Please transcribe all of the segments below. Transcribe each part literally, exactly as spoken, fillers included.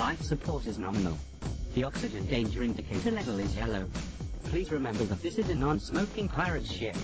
life support is nominal. The oxygen danger indicator level is yellow. Please remember that this is a non-smoking pirate ship.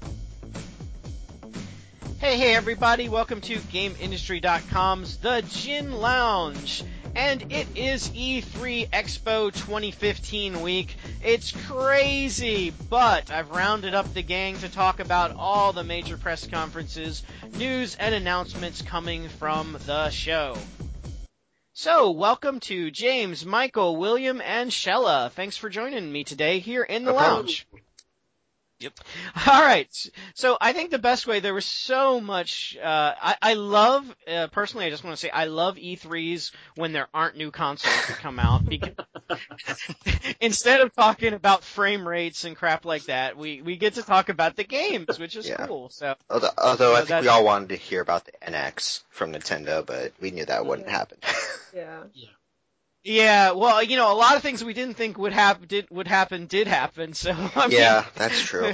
Hey, hey everybody, welcome to Game Industry dot com's The Gin Lounge. And it is E three Expo twenty fifteen week. It's crazy, but I've rounded up the gang to talk about all the major press conferences, news, and announcements coming from the show. So, welcome to James, Michael, William, and Shella. Thanks for joining me today here in the lounge. Yep. All right. So I think the best way, there was so much, uh, I, I love, uh, personally, I just want to say, I love E threes when there aren't new consoles that come out, because instead of talking about frame rates and crap like that, we, we get to talk about the games, which is yeah. cool. So, Although, although you I know, think we all wanted to hear about the N X from Nintendo, but we knew that wouldn't yeah. happen. Yeah. Yeah. Yeah, well, you know, a lot of things we didn't think would happen did would happen did happen. So I mean, yeah, that's true.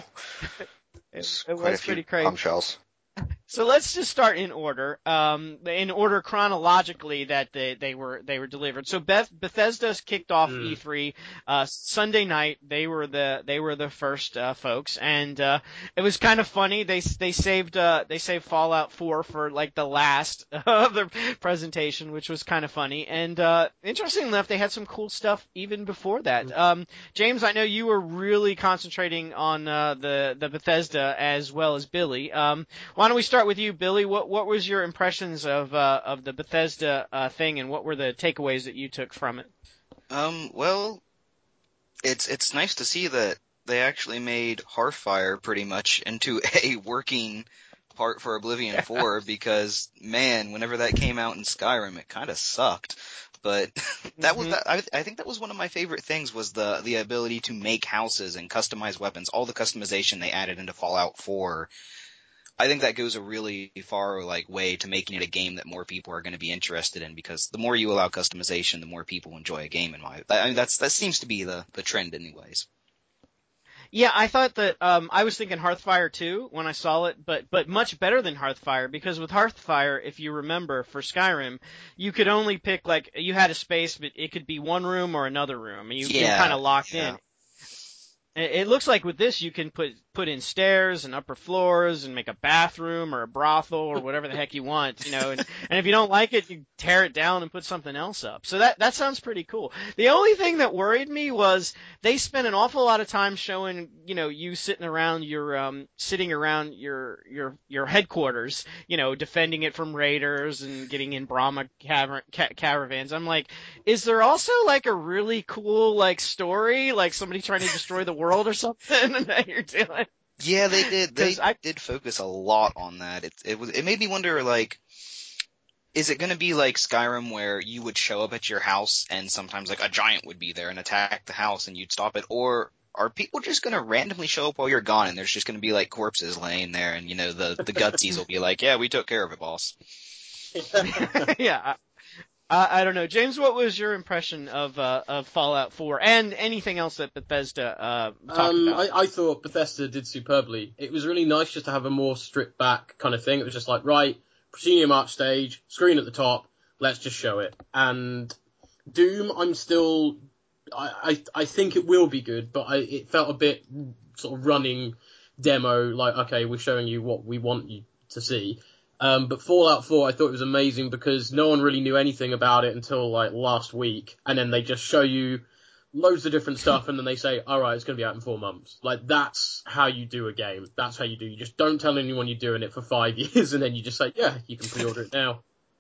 it, Quite it was a few pretty crazy. bombshells. So let's just start in order, um, in order chronologically that they, they were they were delivered. So Beth, Bethesda's kicked off Mm. E three uh, Sunday night. They were the they were the first uh, folks, and uh, it was kind of funny. They they saved uh, they saved Fallout four for like the last of the presentation, which was kind of funny. And uh, interesting enough, they had some cool stuff even before that. Um, James, I know you were really concentrating on uh, the the Bethesda as well as Billy. Um, Why don't we start with you, Billy? What what was your impressions of uh, of the Bethesda uh, thing, and what were the takeaways that you took from it? Um, well, it's it's nice to see that they actually made Hearthfire pretty much into a working part for Oblivion four, because, man, whenever that came out in Skyrim, it kind of sucked. But that was Mhm. that. I, I think that was one of my favorite things, was the the ability to make houses and customize weapons. All the customization they added into Fallout four. I think that goes a really far like way to making it a game that more people are going to be interested in, because the more you allow customization, the more people enjoy a game. In my, I mean, that's that seems to be the the trend, anyways. Yeah, I thought that um, I was thinking Hearthfire too when I saw it, but but much better than Hearthfire, because with Hearthfire, if you remember, for Skyrim, you could only pick like you had a space, but it could be one room or another room, and you, you were Yeah, kind of locked yeah. in. It it looks like with this you can put put in stairs and upper floors and make a bathroom or a brothel or whatever the heck you want, you know. And, and if you don't like it, you tear it down and put something else up. So that that sounds pretty cool. The only thing that worried me was they spent an awful lot of time showing, you know, you sitting around your um sitting around your your your headquarters, you know, defending it from raiders and getting in Brahma caver- ca- caravans. I'm like, is there also like a really cool like story, like somebody trying to destroy the world or something that you're doing? Yeah, they did. They 'Cause I- did focus a lot on that. It it was it made me wonder, like, is it going to be like Skyrim, where you would show up at your house and sometimes like a giant would be there and attack the house and you'd stop it, or are people just going to randomly show up while you're gone and there's just going to be like corpses laying there, and you know the the gutsies will be like, yeah, we took care of it, boss. yeah, I, I don't know, James. What was your impression of uh, of Fallout four and anything else that Bethesda uh, talked Um, about? I, I thought Bethesda did superbly. It was really nice just to have a more stripped back kind of thing. It was just like, right, proscenium arch stage, screen at the top, let's just show it. And Doom, I'm still, I, I, I think it will be good, but I, it felt a bit sort of running demo, like, okay, we're showing you what we want you to see. Um, but Fallout four, I thought it was amazing because no one really knew anything about it until like last week, and then they just show you loads of different stuff, and then they say, all right, it's going to be out in four months. Like, that's how you do a game. That's how you do. You just don't tell anyone you're doing it for five years, and then you just say, yeah, you can pre-order it now.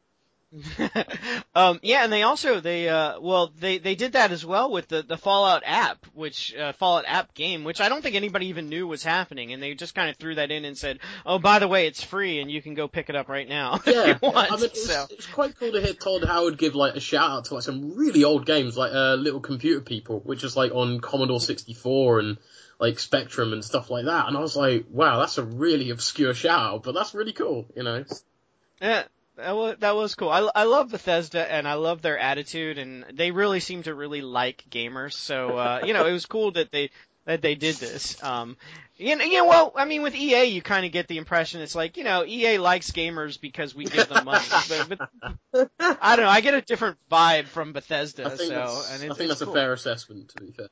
um, yeah, and they also they uh, well they, they did that as well with the, the Fallout app, which uh, Fallout app game, which I don't think anybody even knew was happening, and they just kind of threw that in and said, oh, by the way, it's free and you can go pick it up right now Yeah, if you want. I mean, it's, so. it's quite cool to hear Todd Howard give like a shout out to like some really old games, like uh, Little Computer People, which is like on Commodore sixty-four and like Spectrum and stuff like that. And I was like, wow, that's a really obscure shout out, but that's really cool, you know. Yeah. That was, that was cool. I, I love Bethesda, and I love their attitude, and they really seem to really like gamers. So, uh, you know, it was cool that they, that they did this. Um, you know, you know, well, I mean, with E A, you kind of get the impression it's like, you know, E A likes gamers because we give them money. but, but I don't know, I get a different vibe from Bethesda. I think so, that's, and it's, I think it's that's cool. a fair assessment, to be fair.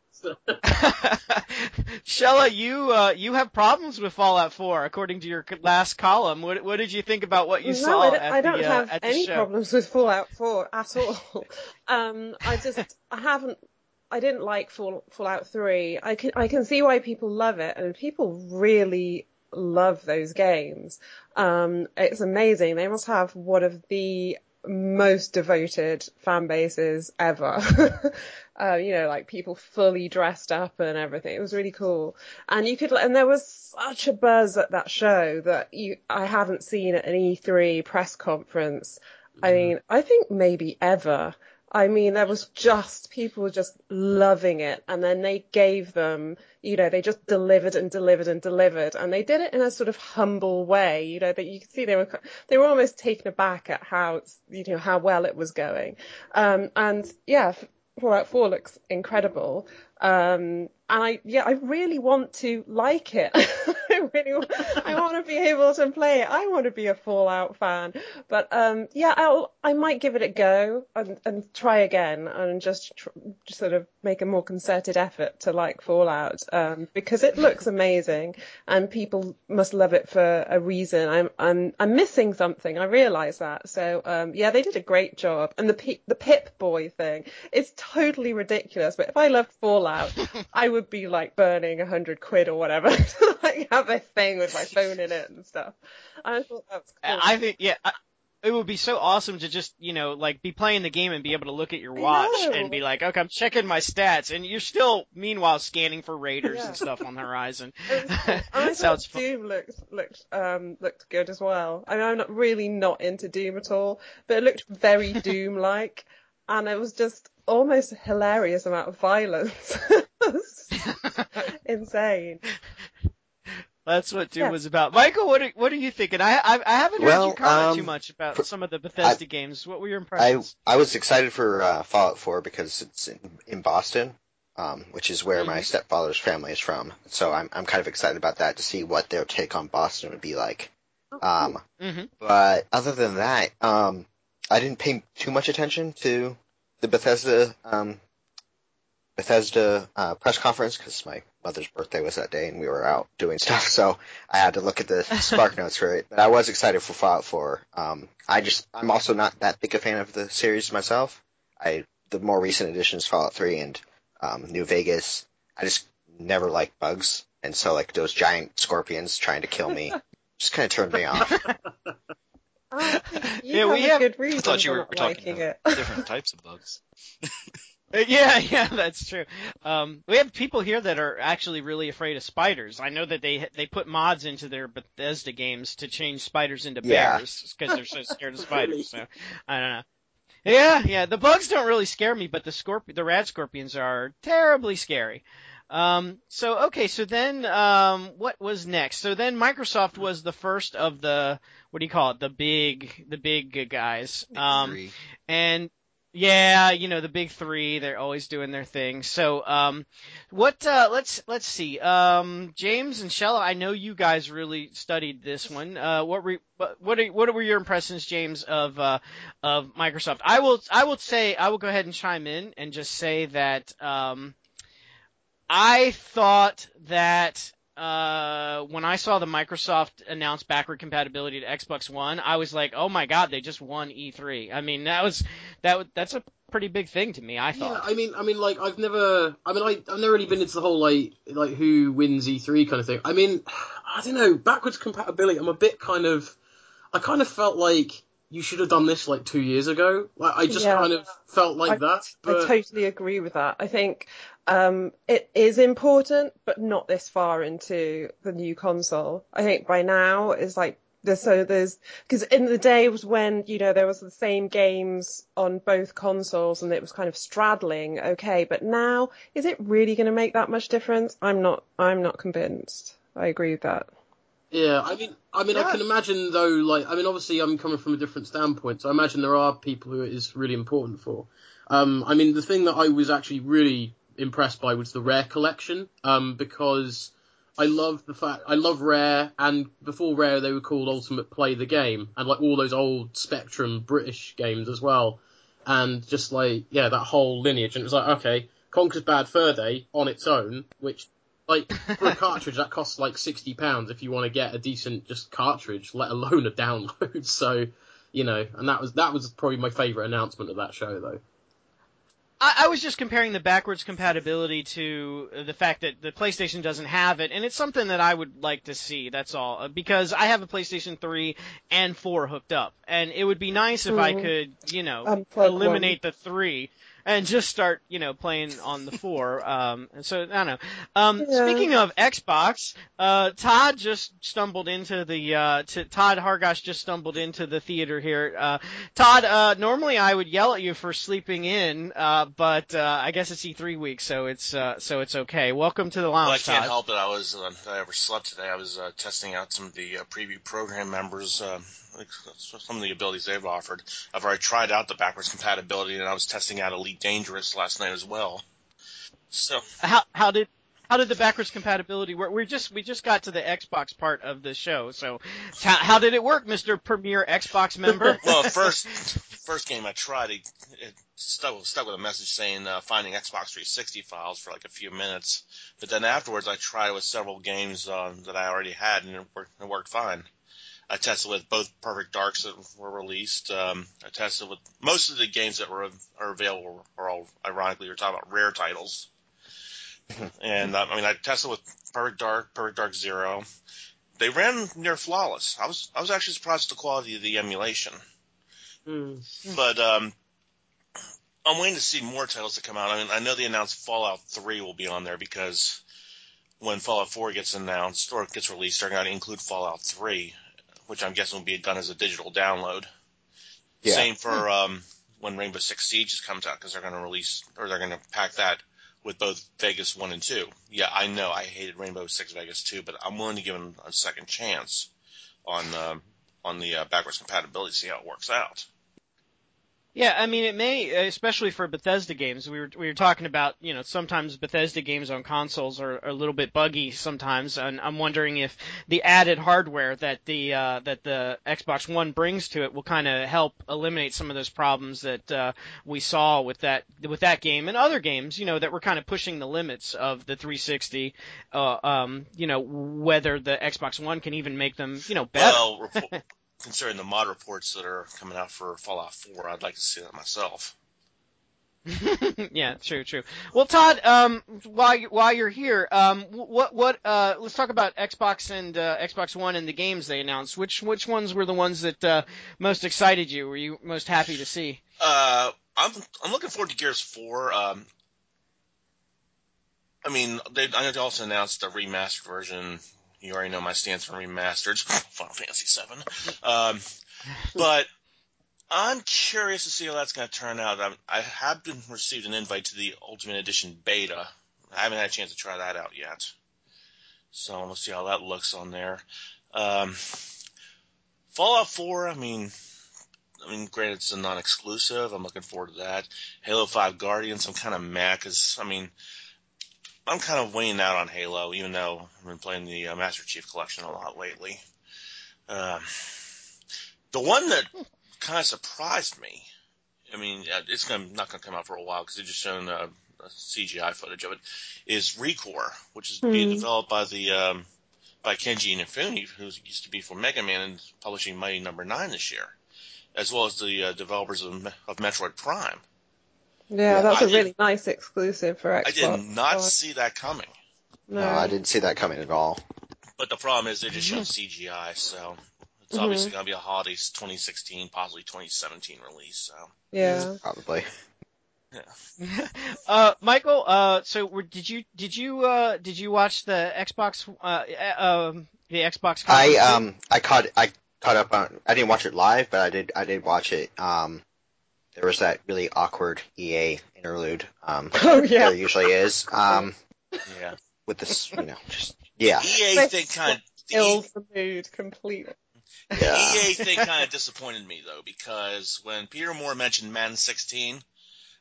Shella, you uh, you have problems with Fallout four, according to your last column. What what did you think about what you no, saw I don't, at I the don't uh, have at the any show? problems with Fallout four at all. um, I just I haven't. I didn't like Fall, Fallout three. I can I can see why people love it, and people really love those games. Um, it's amazing. They must have one of the most devoted fan bases ever. uh, you know, like people fully dressed up and everything. It was really cool. And you could, and there was such a buzz at that show that you, I haven't seen at an E three press conference. I mean, I think maybe ever. I mean, there was just, people were just loving it. And then they gave them, you know, they just delivered and delivered and delivered. And they did it in a sort of humble way, you know, that you could see they were, they were almost taken aback at how, it's, you know, how well it was going. Um, and yeah, Fallout four looks incredible. Um, and I, yeah, I really want to like it. I really, want, I want to be able to play it. I want to be a Fallout fan. But, um, yeah, I'll, I might give it a go and, and try again and just, tr- just sort of make a more concerted effort to like Fallout, um, because it looks amazing and people must love it for a reason. I'm, I'm, I'm missing something. I realise that. So, um, yeah, they did a great job. And the P- the Pip Boy thing, it's totally ridiculous. But if I loved Fallout, I would be like burning a hundred quid or whatever to like have a thing with my phone in it and stuff. I thought that was cool. I think, yeah, I, it would be so awesome to just, you know, like be playing the game and be able to look at your watch know. and be like, okay, I'm checking my stats, and you're still, meanwhile, scanning for raiders Yeah. and stuff on the horizon. It was cool. And I Sounds thought fun. Doom looked looked um looked good as well. I mean, I'm not really not into Doom at all, but it looked very Doom like, and it was just almost a hilarious amount of violence. Insane. That's what Doom Yeah. was about. Michael, what are, what are you thinking? I, I I haven't heard Well, you comment um, too much about for- some of the Bethesda games. What were your I impressions? I was excited for uh, Fallout four because it's in, in Boston, um, which is where my Mhm. stepfather's family is from. So I'm I'm kind of excited about that to see what their take on Boston would be like. Um, Mm-hmm. but other than that, um, I didn't pay too much attention to the Bethesda um, Bethesda uh, press conference because my mother's birthday was that day and we were out doing stuff, so I had to look at the Spark Notes for it. But I was excited for Fallout four. Um, I just I'm also not that big a fan of the series myself. I the more recent editions, Fallout three and um, New Vegas, I just never liked bugs, and so like those giant scorpions trying to kill me just kind of turned me off. I think you Yeah, have we a have- good I reason thought you for were not talking liking about it. different types of bugs. Uh, Yeah, yeah, that's true. Um, we have people here that are actually really afraid of spiders. I know that they they put mods into their Bethesda games to change spiders into Yeah. bears because they're so scared of spiders. Really? So I don't know. Yeah, yeah. The bugs don't really scare me, but the scorp- the rad scorpions are terribly scary. Um, so okay, so then um, what was next? So then Microsoft was the first of the what do you call it? The big the big guys. Um, Three. and yeah, you know, the big three, they're always doing their thing. So, um, what, uh, let's, let's see. Um, James and Shella, I know you guys really studied this one. Uh, what were, what, what are, what were your impressions, James, of, uh, of Microsoft? I will, I will say, I will go ahead and chime in and just say that, um, I thought that, uh, when I saw the Microsoft announce backward compatibility to Xbox One, I was like, oh my god, they just won E three. I mean, that was, that w- that's a pretty big thing to me, I Yeah, thought. I mean, I mean, like I've never, I mean, I, I've never really been into the whole like, like who wins E three kind of thing. I mean, I don't know, backwards compatibility. I'm a bit kind of, I kind of felt like you should have done this like two years ago. Like I just Yeah. kind of felt like I, that. But I totally agree with that. I think um, it is important, but not this far into the new console. I think by now is like there's so there's because in the day was when you know there was the same games on both consoles and it was kind of straddling. Okay, but now is it really going to make that much difference? I'm not. I'm not convinced. I agree with that. yeah, I mean, I mean, I Yeah. can imagine though. Like, I mean, obviously, I'm coming from a different standpoint, so I imagine there are people who it is really important for. Um, I mean, the thing that I was actually really impressed by was the Rare collection, um, because I love the fact, I love Rare, and before Rare they were called Ultimate Play the Game, and like all those old Spectrum British games as well, and just like, yeah, that whole lineage, and it was like, okay, Conker's Bad Fur Day on its own, which, like, for a cartridge that costs like sixty pounds if you want to get a decent just cartridge, let alone a download, so, you know, and that was, that was probably my favourite announcement of that show though. I, I was just comparing the backwards compatibility to the fact that the PlayStation doesn't have it, and it's something that I would like to see, that's all. Because I have a PlayStation three and four hooked up, and it would be nice if mm. I could, you know, Unplug eliminate one. the three and just start, you know, playing on the four. Um, and so, I don't know. Um, yeah. Speaking of Xbox, uh, Todd just stumbled into the, uh, to, Todd Hargosh just stumbled into the theater here. Uh, Todd, uh, normally I would yell at you for sleeping in, uh, but, uh, I guess it's E three week, so it's, uh, so it's okay. Welcome to the lounge, Well, I can't Todd. help it. I was, uh, I overslept today. I was, uh, testing out some of the, uh, preview program members, uh, some of the abilities they've offered. I've already tried out the backwards compatibility, and I was testing out Elite Dangerous last night as well. So how how did how did the backwards compatibility work? We just we just got to the Xbox part of the show, so how, how did it work, Mister Premier Xbox member? Well, first first game I tried, it, it stuck, stuck with a message saying uh, finding Xbox three sixty files for like a few minutes, but then afterwards I tried with several games uh, that I already had, and it worked, it worked fine. I tested with both Perfect Darks that were released. Um, I tested with most of the games that were are available are all, ironically, we're talking about rare titles. And, uh, I mean, I tested with Perfect Dark, Perfect Dark Zero. They ran near flawless. I was I was actually surprised at the quality of the emulation. Mm. But um, I'm waiting to see more titles to come out. I mean, I know they announced Fallout three will be on there because when Fallout four gets announced or gets released, they're going to include Fallout three, which I'm guessing will be done as a digital download. Yeah. Same for um, when Rainbow Six Siege comes out, because they're going to release, or they're going to pack that with both Vegas one and two. Yeah, I know I hated Rainbow Six Vegas two, but I'm willing to give them a second chance on um, on the uh, backwards compatibility, see how it works out. Yeah, I mean, it may, especially for Bethesda games. We were we were talking about, you know, sometimes Bethesda games on consoles are, are a little bit buggy sometimes, and I'm wondering if the added hardware that the uh, that the Xbox One brings to it will kind of help eliminate some of those problems that uh, we saw with that with that game and other games, you know, that were kind of pushing the limits of the three sixty. Uh, um, you know, whether the Xbox One can even make them, you know, better. Well, report- considering the mod reports that are coming out for Fallout four, I'd like to see that myself. Yeah, true, true. Well, Todd, um, while you, while you're here, um, what what uh, let's talk about Xbox and uh, Xbox One and the games they announced. Which which ones were the ones that uh, most excited you? Were you most happy to see? Uh, I'm I'm looking forward to Gears four. Um, I mean, they I know they also announced the remastered version. You already know my stance on remastered. Final Fantasy seven. Um, but I'm curious to see how that's going to turn out. I, I have been received an invite to the Ultimate Edition beta. I haven't had a chance to try that out yet. So we'll see how that looks on there. Um, Fallout four, I mean, I mean, granted it's a non-exclusive. I'm looking forward to that. Halo five Guardians, I'm kind of mad because, I mean, I'm kind of weighing out on Halo, even though I've been playing the uh, Master Chief Collection a lot lately. Um, the one that kind of surprised me, I mean, it's gonna, not going to come out for a while because they're just showing uh, C G I footage of it, is ReCore, which is mm. being developed by the um, by Kenji Inafune, who used to be for Mega Man and publishing Mighty Number Nine this year, as well as the uh, developers of, of Metroid Prime. Yeah, yeah, that's I a really nice exclusive for Xbox. I did not oh. see that coming. No. no, I didn't see that coming at all. But the problem is they just showed C G I, so it's mm-hmm. obviously going to be a holiday twenty sixteen, possibly twenty seventeen release. So yeah, probably. Yeah. uh, Michael, uh, so were, did you did you uh, did you watch the Xbox uh, uh, the Xbox? I um I caught I caught up on. I didn't watch it live, but I did I did watch it. Um, there was that really awkward E A interlude. Um, oh yeah, there usually is. Um, yeah, with this, you know, just yeah. The E A thing kind of kills the mood completely. The yeah. E A thing kind of disappointed me though, because when Peter Moore mentioned Madden sixteen,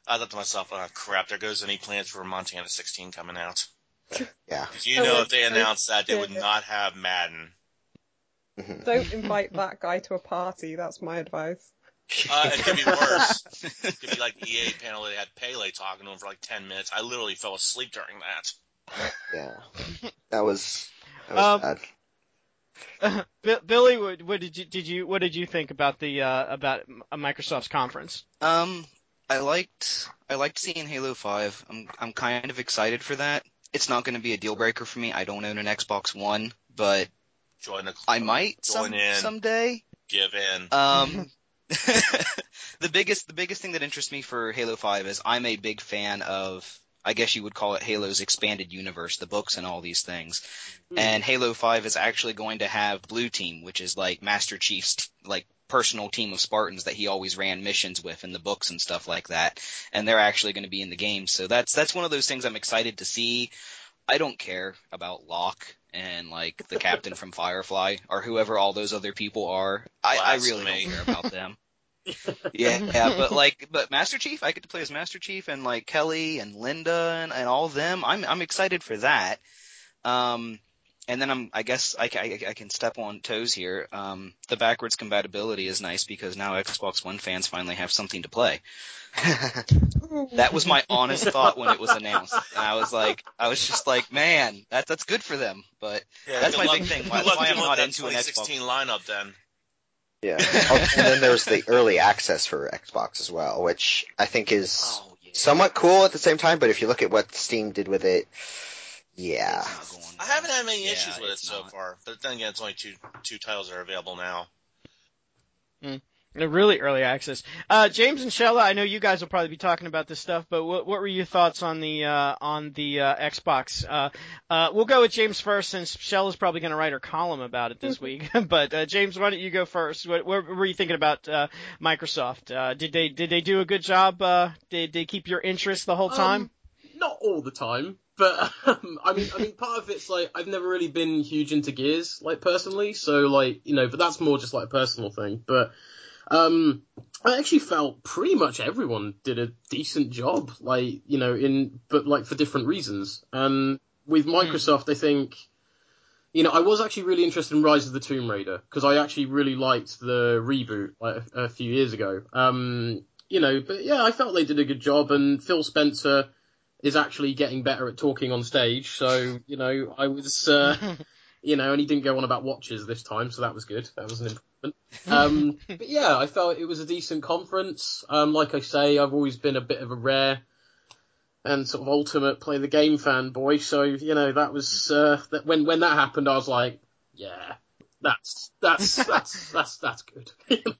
I thought to myself, oh crap, there goes any plans for Montana sixteen coming out. Yeah. Because you know if they announced that, they would not have Madden. Mhm. Don't invite that guy to a party. That's my advice. Uh, it could be worse. It could be like the E A panel. They had Pele talking to him for like ten minutes. I literally fell asleep during that. Yeah. That was, that was Um, bad. Uh, Billy, what, what did you did you what did you think about the uh, about Microsoft's conference? Um, I liked I liked seeing Halo five. I'm I'm kind of excited for that. It's not going to be a deal breaker for me. I don't own an Xbox One, but Join the club. I might Join some in. someday. Give in. Um, the biggest the biggest thing that interests me for Halo five is I'm a big fan of, I guess you would call it Halo's expanded universe, the books and all these things. And Halo five is actually going to have Blue Team, which is like Master Chief's like personal team of Spartans that he always ran missions with in the books and stuff like that. And they're actually going to be in the game. So that's that's one of those things I'm excited to see. I don't care about Locke and like the captain from Firefly or whoever all those other people are. I, I really don't care about them. Yeah, yeah, but like, but Master Chief, I get to play as Master Chief and like Kelly and Linda and, and all of them. I'm I'm excited for that. Um, and then I'm I guess I, I, I can step on toes here. Um, the backwards compatibility is nice because now Xbox One fans finally have something to play. That was my honest thought when it was announced. And I was like, I was just like, man, that that's good for them. But Yeah, that's good my luck, big thing. Good Why, luck why I'm dealing not with into that an twenty Xbox. sixteen lineup then. Yeah. Oh, and then there's the early access for Xbox as well, which I think is Oh, yeah. somewhat cool at the same time, but if you look at what Steam did with it, yeah. It's not going I well. haven't had many Yeah, issues with it it's so not. far, but then again, it's only two two titles that are available now. Really early access. Uh, James and Shella, I know you guys will probably be talking about this stuff, but what, what were your thoughts on the uh, on the uh, Xbox? Uh, uh, we'll go with James first, since Shella's probably going to write her column about it this week. But uh, James, why don't you go first? What, what were you thinking about uh, Microsoft? Uh, did they did they do a good job? Uh, did they keep your interest the whole time? Um, not all the time, but um, I mean, I mean, part of it's like I've never really been huge into Gears, like personally. So like you know, but that's more just like a personal thing. But um, I actually felt pretty much everyone did a decent job, like you know, in but like for different reasons. And with Microsoft, mm. I think. You know, I was actually really interested in Rise of the Tomb Raider because I actually really liked the reboot like a, a few years ago. Um, you know, but yeah, I felt they did a good job, and Phil Spencer is actually getting better at talking on stage. So, you know, I was, uh, you know, and he didn't go on about watches this time, so that was good. That was an improvement. Um, but yeah, I felt it was a decent conference. Um, like I say, I've always been a bit of a rare and sort of ultimate play the game fanboy. So, you know, that was, uh, that when, when that happened, I was like, yeah, that's, that's, that's, that's, that's good.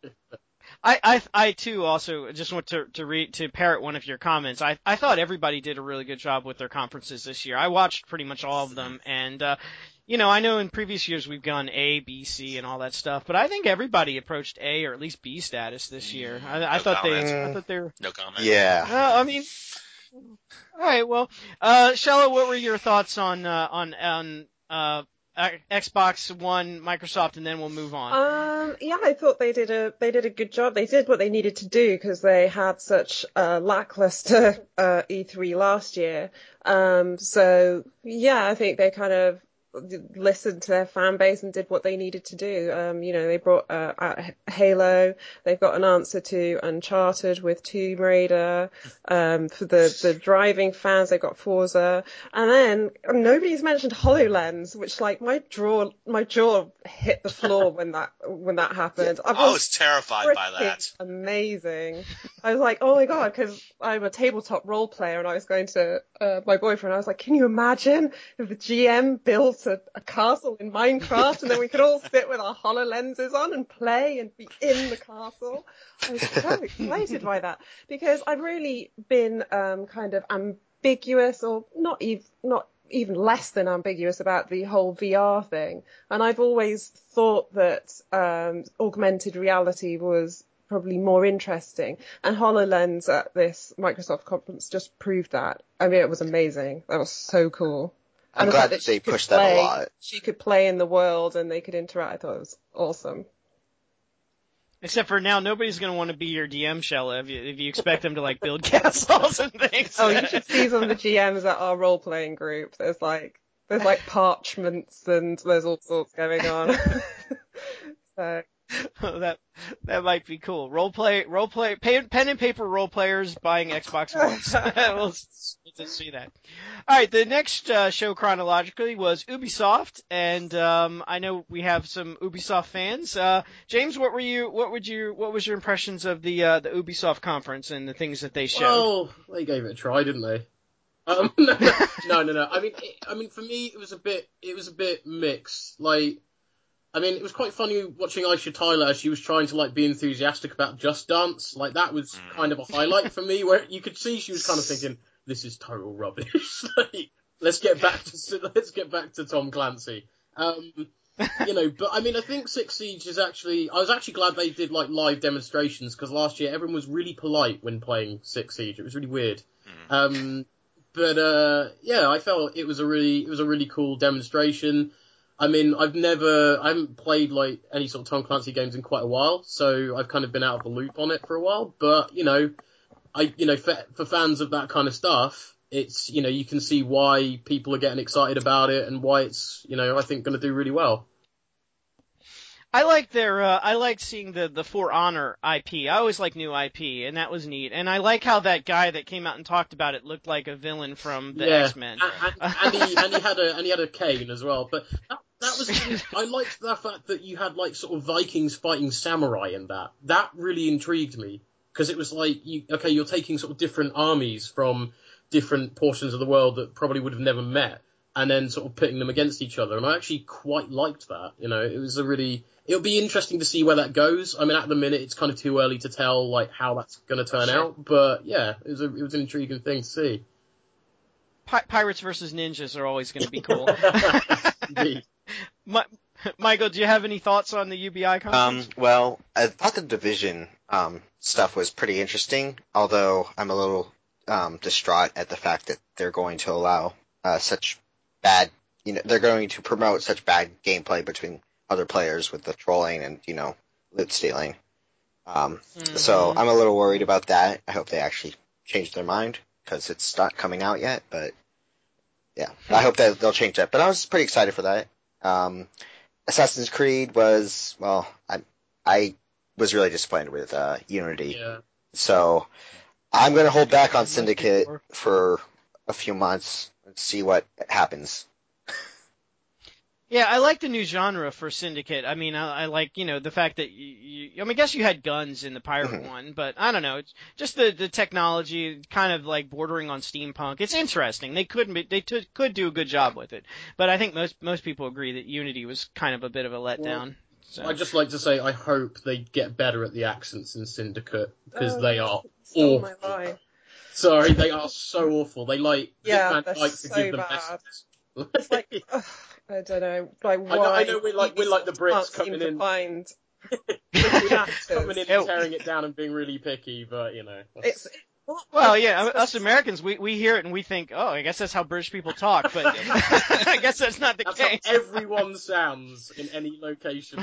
I, I, I too also just want to, to read, to parrot one of your comments. I, I thought everybody did a really good job with their conferences this year. I watched pretty much all of them, and, uh, you know, I know in previous years we've gone A, B, C, and all that stuff, but I think everybody approached A or at least B status this year. I, I No thought comment. they, I thought they were. No comment. Yeah. Uh, I mean, all right. Well, uh, Shella, what were your thoughts on uh, on on uh, Xbox One, Microsoft, and then we'll move on. Um, yeah, I thought they did a they did a good job. They did what they needed to do because they had such a lackluster uh, E three last year. Um, so yeah, I think they kind of listened to their fan base and did what they needed to do. Um, you know, they brought uh, out Halo. They've got an answer to Uncharted with Tomb Raider. Um, for the, the driving fans, they've got Forza. And then nobody's mentioned HoloLens, which like my jaw, my jaw hit the floor when that, when that happened. I was, was terrified by that. Amazing. I was like, oh my God, cause I'm a tabletop role player and I was going to, uh, my boyfriend, I was like, can you imagine if the G M built A, a castle in Minecraft and then we could all sit with our HoloLenses on and play and be in the castle. I was so excited by that because I've really been um, kind of ambiguous or not even not even less than ambiguous about the whole V R thing, and I've always thought that um, augmented reality was probably more interesting, and HoloLens at this Microsoft conference just proved that. I mean, it was amazing. That was so cool. I'm and glad the that they pushed play, that a lot. She could play in the world and they could interact. I thought it was awesome. Except for now, nobody's going to want to be your D M, Shella, if you, if you expect them to, like, build castles and things. Oh, you should see some of the G Ms at our role-playing group. There's like, there's like parchments and there's all sorts going on. So. that that might be cool. Role play, role play, pen, pen and paper role players buying Xbox Ones. we'll, we'll see that. All right, the next uh, show chronologically was Ubisoft, and um, I know we have some Ubisoft fans. Uh, James, what were you? What would you? What was your impressions of the uh, the Ubisoft conference and the things that they showed? Well, they gave it a try, didn't they? Um, no, no, no, no. I mean, it, I mean, for me, it was a bit, it was a bit mixed. Like. I mean, it was quite funny watching Aisha Tyler as she was trying to, like, be enthusiastic about Just Dance. Like, that was kind of a highlight for me, where you could see she was kind of thinking, this is total rubbish. Like, let's get back to, let's get back to Tom Clancy. Um, you know, but I mean, I think Six Siege is actually, I was actually glad they did, like, live demonstrations, because last year everyone was really polite when playing Six Siege. It was really weird. Um, but, uh, yeah, I felt it was a really, it was a really cool demonstration. I mean, I've never, I haven't played, like, any sort of Tom Clancy games in quite a while, so I've kind of been out of the loop on it for a while, but, you know, I, you know, for, for fans of that kind of stuff, it's, you know, you can see why people are getting excited about it and why it's, you know, I think going to do really well. I like their, uh, I like seeing the, the For Honor I P. I always like new I P, and that was neat. And I like how that guy that came out and talked about it looked like a villain from the yeah. X-Men. And, and, and, he, and he had a, and he had a cane as well, but that, that was, I liked the fact that you had, like, sort of Vikings fighting samurai in that. That really intrigued me, because it was like, you, okay, you're taking sort of different armies from different portions of the world that probably would have never met, and then sort of pitting them against each other, and I actually quite liked that, you know, it was a really, it'll be interesting to see where that goes. I mean, at the minute, it's kind of too early to tell, like, how that's gonna turn sure. out, but yeah, it was a, it was an intriguing thing to see. Pi- Pirates versus ninjas are always gonna be cool. Indeed. My, Michael, do you have any thoughts on the U B I conference? Um, well, I thought the Division um, stuff was pretty interesting, although I'm a little um, distraught at the fact that they're going to allow uh, such bad, you know, they're going to promote such bad gameplay between other players with the trolling and, you know, loot stealing. Um, mm-hmm. So I'm a little worried about that. I hope they actually change their mind, because it's not coming out yet, but yeah, I hope that they'll change that. But I was pretty excited for that. Um, Assassin's Creed was, well, I I was really disappointed with uh, Unity. Yeah. So I'm going to hold back on Syndicate for a few months and see what happens. Yeah, I like the new genre for Syndicate. I mean, I, I like, you know, the fact that you, you, I mean, I guess you had guns in the pirate mm-hmm. one, but I don't know. It's just the, the technology kind of like bordering on steampunk. It's interesting. They couldn't be, they t- could do a good job with it. But I think most, most people agree that Unity was kind of a bit of a letdown. Well, so. I'd just like to say I hope they get better at the accents in Syndicate, because oh, they are awful. My line. Sorry, they are so awful. They like, yeah, they're like so to give them bad. messages. It's like, ugh, I don't know, like why? I know, I know we're like we're like the Brits coming in, find coming in and tearing it down and being really picky, but you know. It's, well, yeah, us Americans, we we hear it and we think, oh, I guess that's how British people talk, but I guess that's not the that's case. How everyone sounds in any location.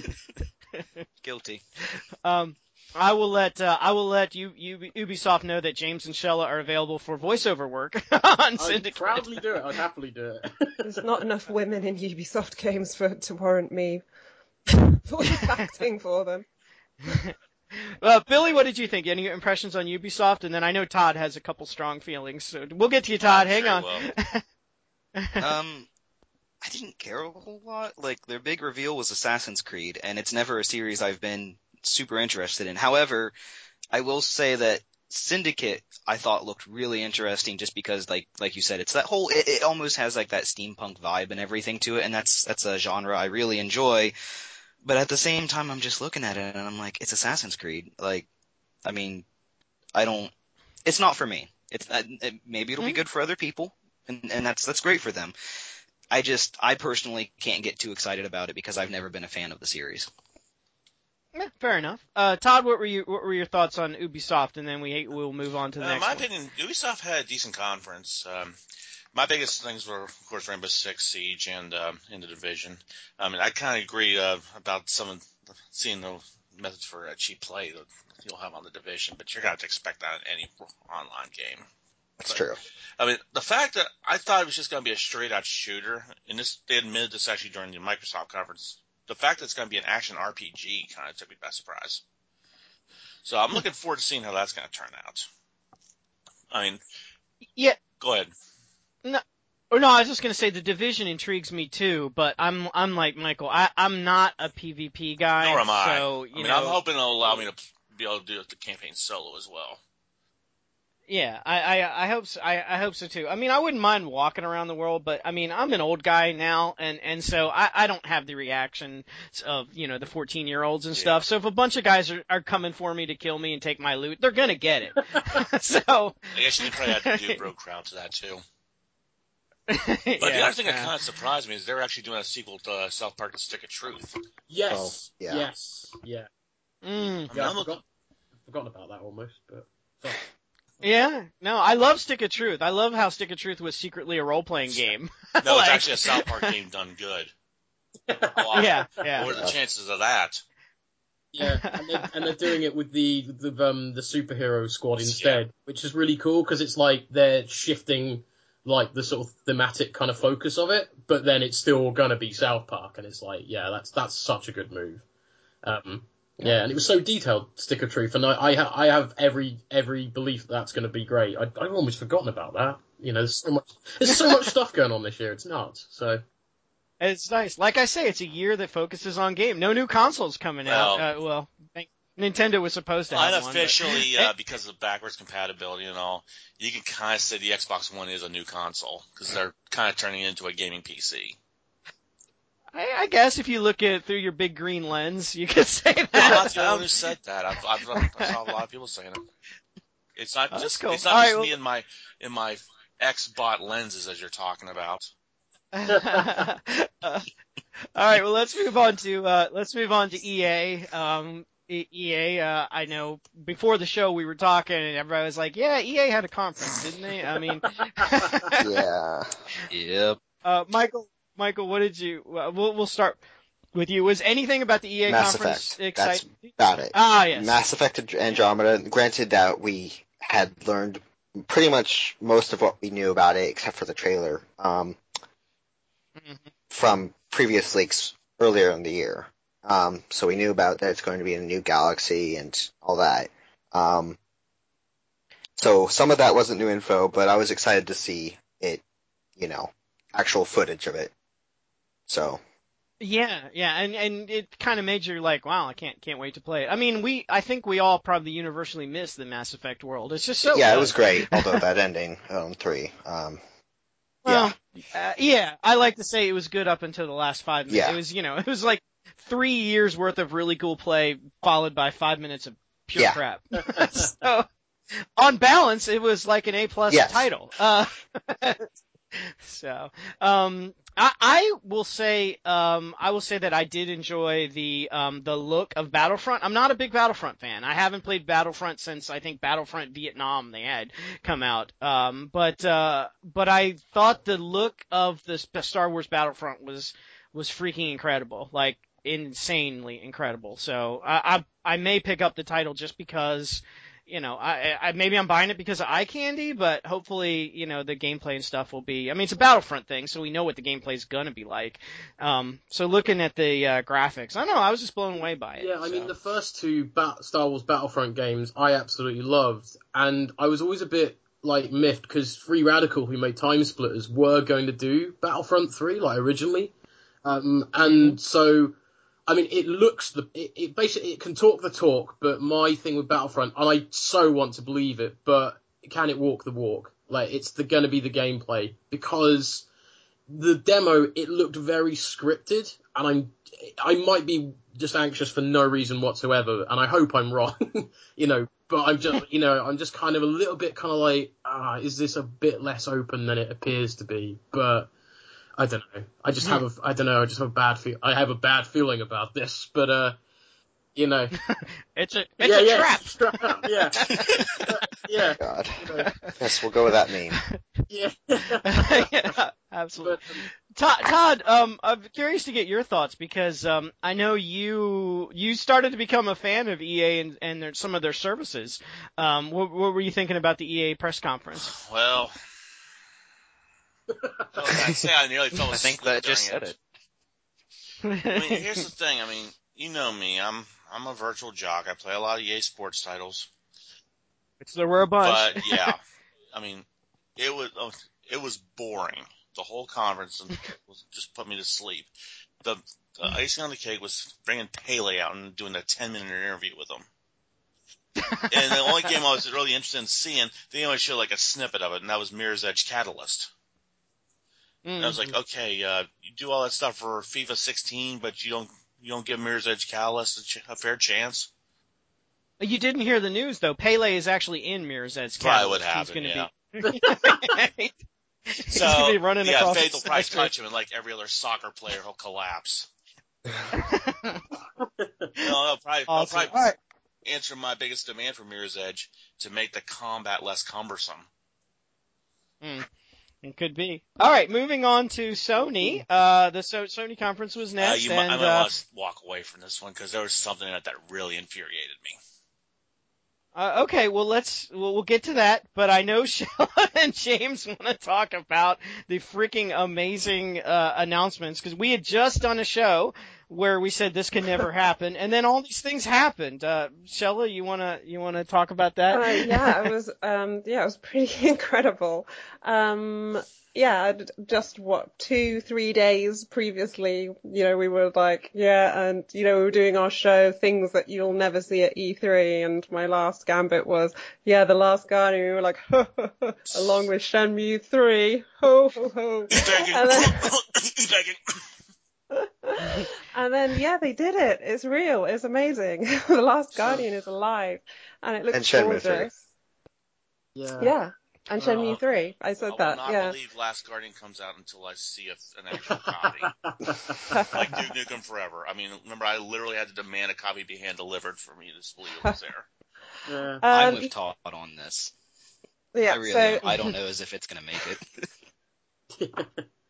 Guilty. Um. I will let uh, I will let you, you Ubisoft know that James and Shella are available for voiceover work on Syndicate. I'd proudly do it. I'd happily do it. There's not enough women in Ubisoft games for to warrant me voice acting for them. Well, Billy, what did you think? Any impressions on Ubisoft? And then I know Todd has a couple strong feelings, so we'll get to you, Todd. Hang on. um. I didn't care a whole lot. Like, their big reveal was Assassin's Creed, and it's never a series I've been super interested in. However, I will say that Syndicate I thought looked really interesting, just because, like like you said, it's that whole it, it almost has like that steampunk vibe and everything to it, and that's that's a genre I really enjoy. But at the same time, I'm just looking at it and I'm like, it's Assassin's Creed. Like, I mean, I don't. It's not for me. It's uh, it, maybe it'll mm-hmm. be good for other people, and and that's that's great for them. I just I personally can't get too excited about it because I've never been a fan of the series. Yeah, fair enough. Uh, Todd, what were you, what were your thoughts on Ubisoft, and then we we'll move on to the uh, next my one. opinion, Ubisoft had a decent conference. Um, my biggest things were, of course, Rainbow Six Siege and uh, in the Division. I mean, I kind of agree uh, about some of seeing the methods for uh, cheap play that you'll have on the Division, but you're going to have to expect that in any online game. That's But, true. I mean, the fact that I thought it was just going to be a straight-out shooter, and this they admitted this actually during the Microsoft conference, the fact that it's going to be an action R P G kind of took me by surprise. So I'm looking forward to seeing how that's going to turn out. I mean, Yeah. go ahead. No, or no, I was just gonna say the Division intrigues me too, but I'm I'm like Michael. I I'm not a PvP guy. Nor am I. So, I you mean, know, I'm hoping it'll allow me to be able to do the campaign solo as well. Yeah, I, I, I hope so, I, I hope so too. I mean, I wouldn't mind walking around the world, but I mean, I'm an old guy now, and, and so I, I don't have the reaction of, you know, the fourteen year olds and Yeah. stuff. So if a bunch of guys are, are coming for me to kill me and take my loot, they're gonna get it. So. I guess you probably have to do bro crowd to that too. But But the other thing that kind of surprised me is they're actually doing a sequel to uh, South Park: The Stick of Truth. Yes. Oh, yeah. Yes. Yeah. Mm. I mean, Yeah, I'm I looking, forgot, forgotten about that almost, but. Sorry. Yeah, no, I love Stick of Truth. I love how Stick of Truth was secretly a role-playing game. no, it's Like- actually a South Park game done good. Wow. Yeah, yeah. What are the chances of that? Yeah, and they're, and they're doing it with the the um the superhero squad instead, which is really cool because it's like they're shifting like the sort of thematic kind of focus of it, but then it's still gonna be South Park, and it's like, yeah, that's that's such a good move. Um, yeah, and it was so detailed, Stick of Truth, and I I, ha- I have every every belief that that's gonna be great. I I've almost forgotten about that. You know, there's so much there's so much stuff going on this year. It's nuts. So. It's nice. Like I say, it's a year that focuses on game. No new consoles coming Well- out. Uh, well, thank- Nintendo was supposed to have one. but- Unofficially, uh, because of backwards compatibility and all, you can kind of say the Xbox One is a new console because they're kind of turning it into a gaming P C. I, I guess if you look at it through your big green lens, you could say that. I'm not the only Um, one who said that. I've, I've I saw a lot of people saying it. It's not Oh, that's just cool. it's not All just right, me well- and my in my X-bot lenses as you're talking about. uh, all right, well, let's move on to uh, let's move on to E A. Um, E- EA, uh, I know before the show we were talking and everybody was like, "Yeah, E A had a conference, didn't they?" I mean, Yeah. Yep. uh, Michael, Michael, what did you? Well, we'll we'll start with you. Was anything about the E A Mass conference Effect. That's exciting? about it. Ah, yes. Mass Effect Andromeda. Granted that we had learned pretty much most of what we knew about it, except for the trailer, um, Mhm. from previous leaks earlier in the year. Um, so we knew about that it's going to be in a new galaxy and all that. Um, so some of that wasn't new info, but I was excited to see it, you know, actual footage of it. So. Yeah, yeah, and and it kind of made you like, wow, I can't can't wait to play it. I mean, we I think we all probably universally miss the Mass Effect world. It's just so yeah, good. it was great. Although that ending on three, um, Well, uh, yeah, I like to say it was good up until the last five minutes. Yeah. It was, you know, it was like three years worth of really cool play followed by five minutes of pure Yeah. crap. So, on balance, it was like an A plus Yes. title. Uh, so, um, I, I will say, um, I will say that I did enjoy the, um, the look of Battlefront. I'm not a big Battlefront fan. I haven't played Battlefront since I think Battlefront Vietnam they had come out. Um, but, uh, but I thought the look of the Sp- Star Wars Battlefront was, was freaking incredible. Like, insanely incredible. So, I, I, I may pick up the title just because, you know, I, I maybe I'm buying it because of eye candy, but hopefully, you know, the gameplay and stuff will be. I mean, it's a Battlefront thing, so we know what the gameplay is gonna be like. Um, so looking at the uh, graphics, I don't know, I was just blown away by it. Yeah, I so. mean, the first two Bat- Star Wars Battlefront games I absolutely loved, and I was always a bit, like, miffed, because Free Radical, who made Time Splitters, were going to do Battlefront three, like, originally. Um, and Mm-hmm. so, I mean, it looks, the it, it basically, it can talk the talk, but my thing with Battlefront, and I so want to believe it, but can it walk the walk? Like, it's the, gonna be the gameplay, because the demo, it looked very scripted, and I'm, I might be just anxious for no reason whatsoever, and I hope I'm wrong, you know, but I'm just, you know, I'm just kind of a little bit kind of like, ah, is this a bit less open than it appears to be? But I don't know. I just have a, I don't know, I just have a bad feel, I have a bad feeling about this, but, uh, you know. It's a it's yeah, a yeah, trap. it's a trap, yeah. But, yeah. God. You know, Yes, we'll go with that meme. yeah. Yeah, absolutely. But, um, Todd, Todd, um, I'm curious to get your thoughts because um, I know you you started to become a fan of E A and, and their, some of their services. Um, what, what were you thinking about the E A press conference? Well, well I'd say I nearly fell I asleep think that just during said it. I mean, here's the thing. I mean, you know me. I'm I'm a virtual jock. I play a lot of E A Sports titles. Which there were a bunch. But yeah, I mean, it was it was boring. The whole conference was just put me to sleep. The, the icing on the cake was bringing Pele out and doing a ten minute interview with him. And the only game I was really interested in seeing, they only showed like a snippet of it, and that was Mirror's Edge Catalyst. Mm. And I was like, okay, uh, you do all that stuff for FIFA sixteen, but you don't you don't give Mirror's Edge Catalyst a, ch- a fair chance. You didn't hear the news though. Pele is actually in Mirror's Edge. Probably would Catalyst. happen, He's yeah. gonna be. He's So, gonna be running yeah, across Faith the will probably skyscraper. touch him, and like every other soccer player, he'll collapse. No, I'll probably, I'll Awesome. probably All right. answer my biggest demand for Mirror's Edge to make the combat less cumbersome. Hmm. It could be. All right, moving on to Sony. Uh, the so- Sony conference was Uh, next, you and might, I might uh, want to walk away from this one because there was something in it that really infuriated me. Uh, okay, well let's we'll, we'll get to that, but I know Sean and James want to talk about the freaking amazing uh, announcements because we had just done a show where we said this could never happen, and then all these things happened. Uh, Shella, you wanna you wanna talk about that? Uh, yeah, it was um, yeah, it was pretty incredible. Um, yeah, d- just what two, three days previously, you know, we were like, yeah, and you know, we were doing our show, things that you'll never see at E three, and my last gambit was, yeah, The Last Guardian. We were like, ho, ho, ho, along with Shenmue three, ho ho ho, and then. And then, yeah, they did it. It's real. It's amazing. The Last Guardian is alive, and it looks And Shenmue three. gorgeous. yeah. Yeah, and Uh, Shenmue three. I I said will that. not Yeah. believe Last Guardian comes out until I see a, an actual copy. Like Duke Nukem Forever. I mean, remember, I literally had to demand a copy be hand delivered for me to believe it was there. Yeah. I'm Um, with Todd on this. yeah. I really So am. I don't know as if it's gonna make it.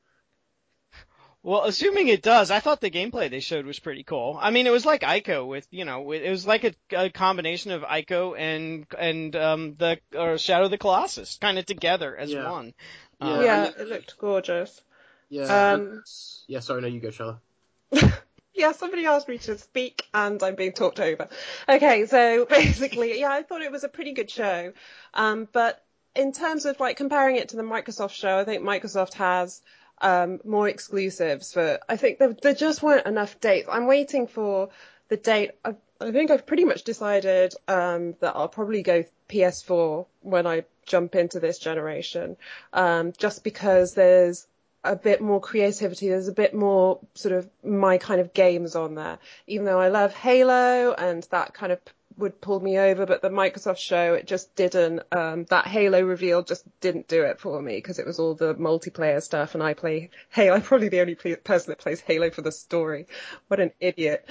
Well, assuming it does, I thought the gameplay they showed was pretty cool. I mean, it was like Ico with, you know, it was like a, a combination of Ico and and um the or Shadow of the Colossus kind of together as Yeah. one. Yeah. Um, yeah, and it looked gorgeous. Yeah. Um, yeah. Sorry, no, you go, Charlotte. Yeah, somebody asked me to speak and I'm being talked over. Okay, so basically, yeah, I thought it was a pretty good show. Um, but in terms of like comparing it to the Microsoft show, I think Microsoft has um, more exclusives for, I think there, there just weren't enough dates. I'm waiting for the date. I, I think I've pretty much decided um, that I'll probably go P S four when I jump into this generation, um, just because there's a bit more creativity. There's a bit more sort of my kind of games on there, even though I love Halo and that kind of would pull me over, but the Microsoft show, it just didn't, um, that Halo reveal just didn't do it for me because it was all the multiplayer stuff and I play Halo. I'm probably the only play- person that plays Halo for the story. What an idiot.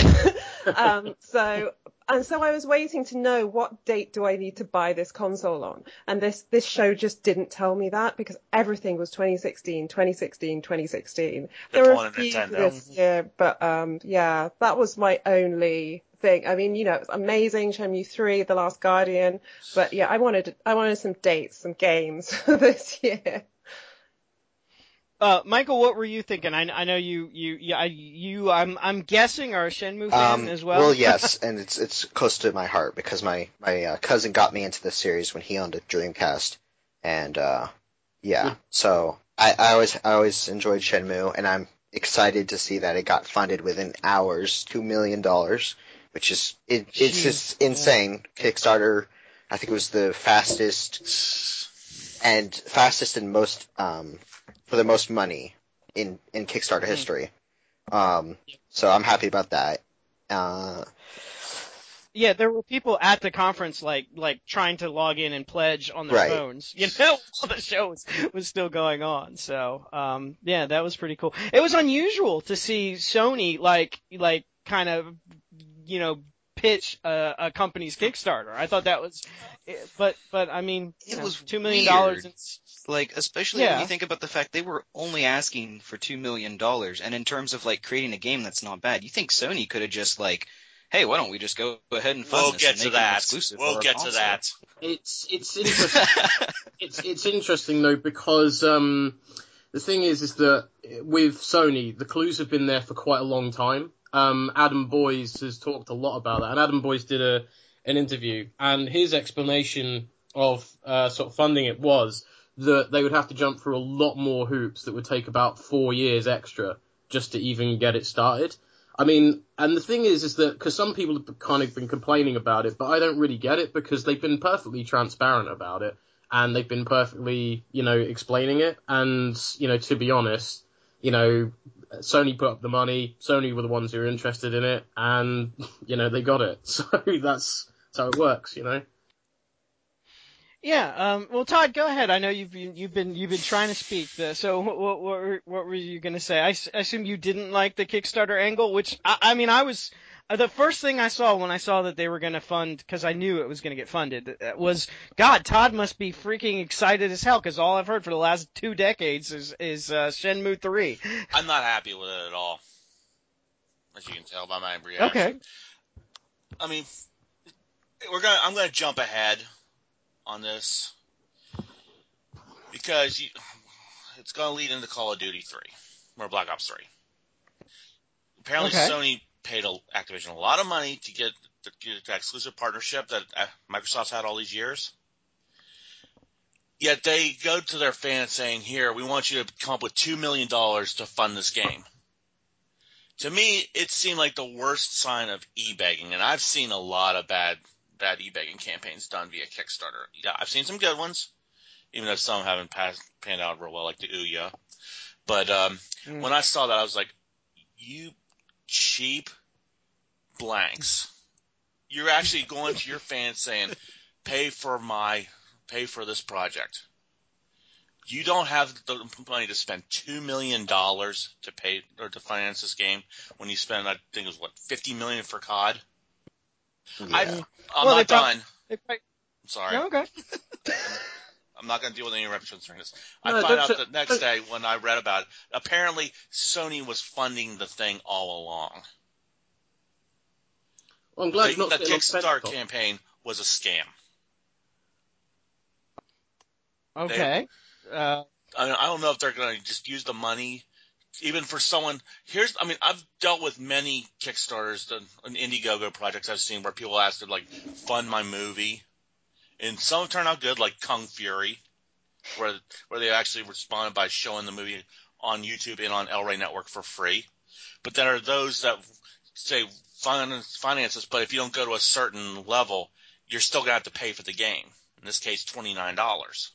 um, so, and so I was waiting to know what date do I need to buy this console on. And this, this show just didn't tell me that because everything was twenty sixteen, twenty sixteen, twenty sixteen. They're There were pulling a a few Nintendo. for this year, but, um, yeah, that was my only thing. I mean, you know, it's amazing, Shenmue three, The Last Guardian, but yeah, I wanted, I wanted some dates, some games this year. Uh, Michael, what were you thinking? I, I know you, you, you, I, you, I'm, I'm guessing are a Shenmue fan Um, as well. well, yes, and it's it's close to my heart because my my uh, cousin got me into the series when he owned a Dreamcast, and uh, yeah, so I, I always I always enjoyed Shenmue, and I'm excited to see that it got funded within hours, two million dollars, which is it, it's Jeez. just insane. Kickstarter, I think it was the fastest and fastest and most um for the most money in in Kickstarter Mhm. history. Um, so I'm happy about that. Uh, Yeah, there were people at the conference like like trying to log in and pledge on their Right. phones, you know, while the show was, was still going on. So, um, yeah, that was pretty cool. It was unusual to see Sony like like kind of you know, pitch a, a company's Kickstarter. I thought that was, but but I mean, you It know, was two million dollars. weird. Like, especially when Yeah. you think about the fact they were only asking for two million dollars, and in terms of like creating a game that's not bad, you think Sony could have just like, hey, why don't we just go ahead and fund We'll this get and to make it an that. exclusive We'll for our get to console? that. It's it's interesting. it's it's interesting though because um, the thing is is that with Sony, the clues have been there for quite a long time. Um, Adam Boyes has talked a lot about that, and Adam Boyes did a an interview, and his explanation of uh, sort of funding it was that they would have to jump through a lot more hoops that would take about four years extra just to even get it started. I mean, and the thing is, is that, because some people have kind of been complaining about it, but I don't really get it because they've been perfectly transparent about it, and they've been perfectly, you know, explaining it, and, you know, to be honest, you know, Sony put up the money, Sony were the ones who were interested in it, and, you know, they got it. So that's, that's how it works, you know? Yeah. Um, well, Todd, go ahead. I know you've been, you've been you've been trying to speak. The, so what what what were, what were you going to say? I, s- I assume you didn't like the Kickstarter angle, which I, I mean, I was uh, the first thing I saw when I saw that they were going to fund, because I knew it was going to get funded, uh, was God. Todd must be freaking excited as hell, because all I've heard for the last two decades is is uh, Shenmue three. I'm not happy with it at all, as you can tell by my reaction. Okay. I mean, we're gonna. I'm gonna jump ahead on this because you, it's gonna lead into Call of Duty three or Black Ops three. Apparently, Okay. Sony paid a, Activision a lot of money to get the, get the exclusive partnership that uh, Microsoft's had all these years. Yet they go to their fans saying, "Here, we want you to come up with two million dollars to fund this game." To me, it seemed like the worst sign of e-begging, and I've seen a lot of bad bad e-begging campaigns done via Kickstarter. Yeah, I've seen some good ones, even though some haven't passed, panned out real well, like the Ouya. But um, Mm. when I saw that, I was like, you cheap blanks. You're actually going to your fans saying, pay for my, pay for this project. You don't have the money to spend two million dollars to pay or to finance this game when you spend, I think it was what, fifty million dollars for C O D? Yeah. I, I'm Well, they not prob- done. They probably- I'm sorry. No, okay. I'm not going to deal with any interruptions during this. I No, found don't out say- the next day when I read about it, apparently Sony was funding the thing all along. Well, I'm glad The, you're not the getting on fence, Kickstarter Tom. campaign was a scam. Okay. Uh, I, mean, I don't know if they're going to just use the money, even for someone. Here's, I mean, I've dealt with many Kickstarters and Indiegogo projects I've seen where people ask to like fund my movie, and some turn out good, like Kung Fury, where where they actually responded by showing the movie on YouTube and on El Rey Network for free. But there are those that say finance, finance this, but if you don't go to a certain level, you're still going to have to pay for the game. In this case, twenty-nine dollars.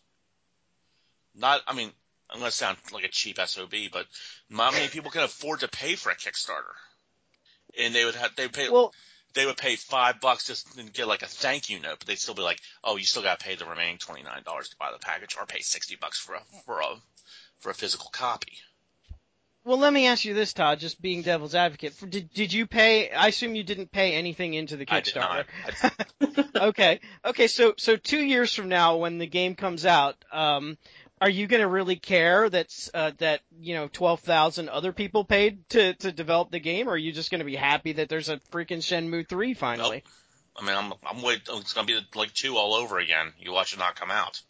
Not, I mean, I'm going to sound like a cheap S O B, but not many people can afford to pay for a Kickstarter. And they would have, they pay, well, they would pay five bucks just to get like a thank you note, but they'd still be like, oh, you still got to pay the remaining twenty-nine dollars to buy the package, or pay sixty bucks for a, for a, for a physical copy. well, let me ask you this, Todd, just being devil's advocate. For, did, did you pay, I assume you didn't pay anything into the I did Kickstarter. not. I, Okay. Okay. So, so two years from now, when the game comes out, um, are you going to really care that, uh, that, you know, twelve thousand other people paid to, to develop the game? Or are you just going to be happy that there's a freaking Shenmue three finally? I mean, I'm, I'm wait. It's going to be like two all over again. You watch it not come out.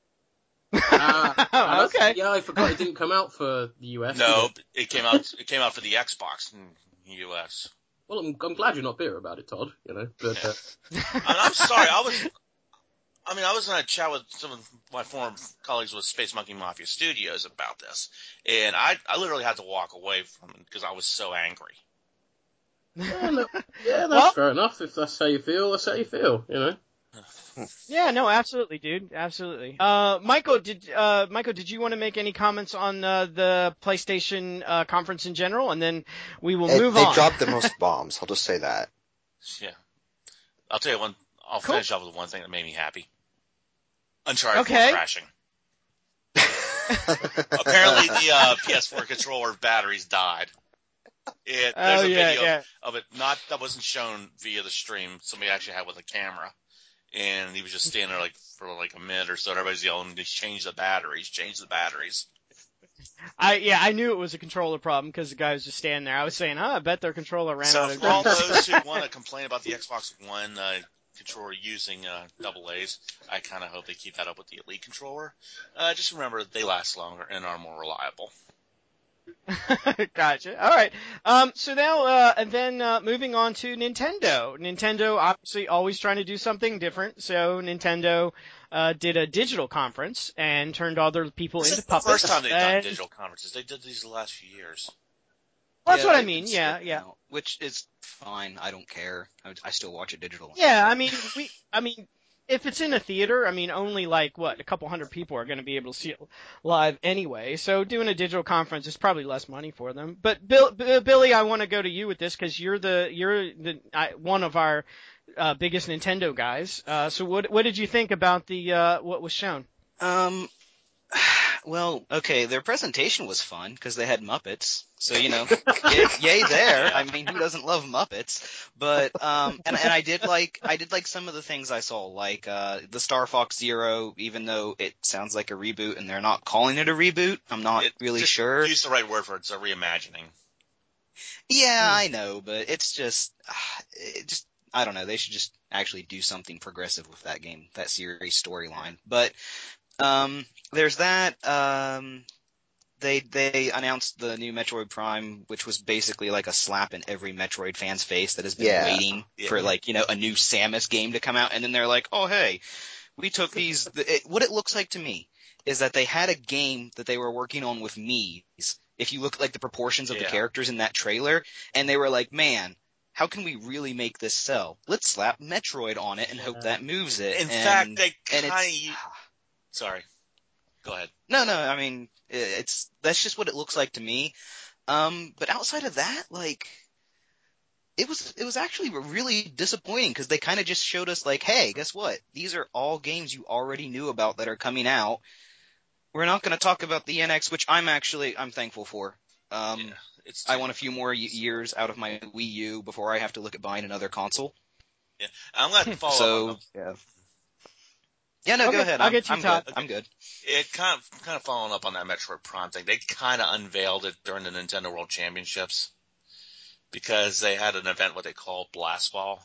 Ah, ah, that's- Okay. Yeah, I forgot it didn't come out for the U S. No, did it? it came out. It came out for the Xbox in the U S. Well, I'm, I'm glad you're not bitter about it, Todd. You know, but uh, And I'm sorry. I was. I mean, I was in a chat with some of my former colleagues with Space Monkey Mafia Studios about this, and I, I literally had to walk away from it because I was so angry. yeah, no, yeah, that's Well- fair enough. If that's how you feel, that's how you feel. You know. Yeah, no, absolutely, dude. Absolutely. Uh, Michael, did, uh, Michael, did you want to make any comments on, uh, the PlayStation, uh, conference in general? And then we will It- move they on. dropped the most bombs. I'll just say that. Yeah, I'll tell you one. I'll Cool. finish off with one thing that made me happy. Uncharted Okay. four crashing. Apparently, the uh, P S four controller batteries died. It, Oh, there's a yeah, video yeah. of it, not that wasn't shown via the stream. Somebody actually had with a camera, and he was just standing there like for like a minute or so. And everybody's yelling, "Just change the batteries, change the batteries." I yeah, I knew it was a controller problem because the guy was just standing there. I was saying, oh, I bet their controller ran So out of for all juice. those who want to complain about the Xbox One uh, controller using uh, double A's, I kind of hope they keep that up with the Elite controller. Uh, just remember, they last longer and are more reliable. Gotcha. All right. Um, so now, uh, and then uh, moving on to Nintendo. Nintendo obviously always trying to do something different. So Nintendo uh, did a digital conference and turned all their people This into is the puppets. first time they've done and- digital conferences. They did these the last few years. Well, that's Yeah, what I they've mean. been Yeah, skipping yeah. out, which is fine. I don't care. I, I still watch it digital. Yeah, I mean, we, I mean, if it's in a theater, I mean, only like, what, a couple hundred people are going to be able to see it live anyway. So doing a digital conference is probably less money for them. But Bill, B- Billy, I want to go to you with this because you're the, you're the, uh, one of our, uh, biggest Nintendo guys. Uh, so what, what did you think about the, uh, what was shown? Um, well, okay, their presentation was fun because they had Muppets. So, you know, yay, yay there. Yeah. I mean, who doesn't love Muppets? But, um, and, and I did like, I did like some of the things I saw, like, uh, the Star Fox Zero, even though it sounds like a reboot and they're not calling it a reboot. I'm not It- really just sure. Use the right word for it. It's a reimagining. Yeah, Hmm. I know, but it's just, uh, it just, I don't know. They should just actually do something progressive with that game, that series storyline. But, um, there's that, um, they, they announced the new Metroid Prime, which was basically like a slap in every Metroid fan's face that has been Yeah. waiting Yeah. for like, you know, a new Samus game to come out. And then they're like, oh, hey, we took these, it, what it looks like to me is that they had a game that they were working on with Mii's. If you look at like the proportions of the Yeah. characters in that trailer, and they were like, man, how can we really make this sell? Let's slap Metroid on it and hope Yeah. that moves it. In and, fact, they and kind it's, of. Sorry. Go ahead. no, no, I mean, it's, that's just what it looks like to me. Um, but outside of that, like, it was, it was actually really disappointing because they kind of just showed us like, hey, guess what? These are all games you already knew about that are coming out. We're not going to talk about the N X, which I'm actually, I'm thankful for. Um, Yeah, it's I want a few more y- years out of my Wii U before I have to look at buying another console. Yeah, I'm glad to follow up So, on yeah. Yeah, no, Okay, go ahead. I'll I'm, get you, I'm Todd. good. I'm good. the, it. Kind of, kind of following up on that Metroid Prime thing. They kind of unveiled it during the Nintendo World Championships because they had an event what they call Blast Ball,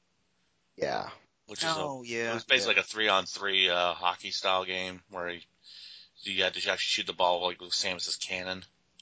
Yeah. which is Oh, a, yeah. it was basically like a three-on-three uh, hockey style game where you, you had to actually shoot the ball like with Samus's cannon.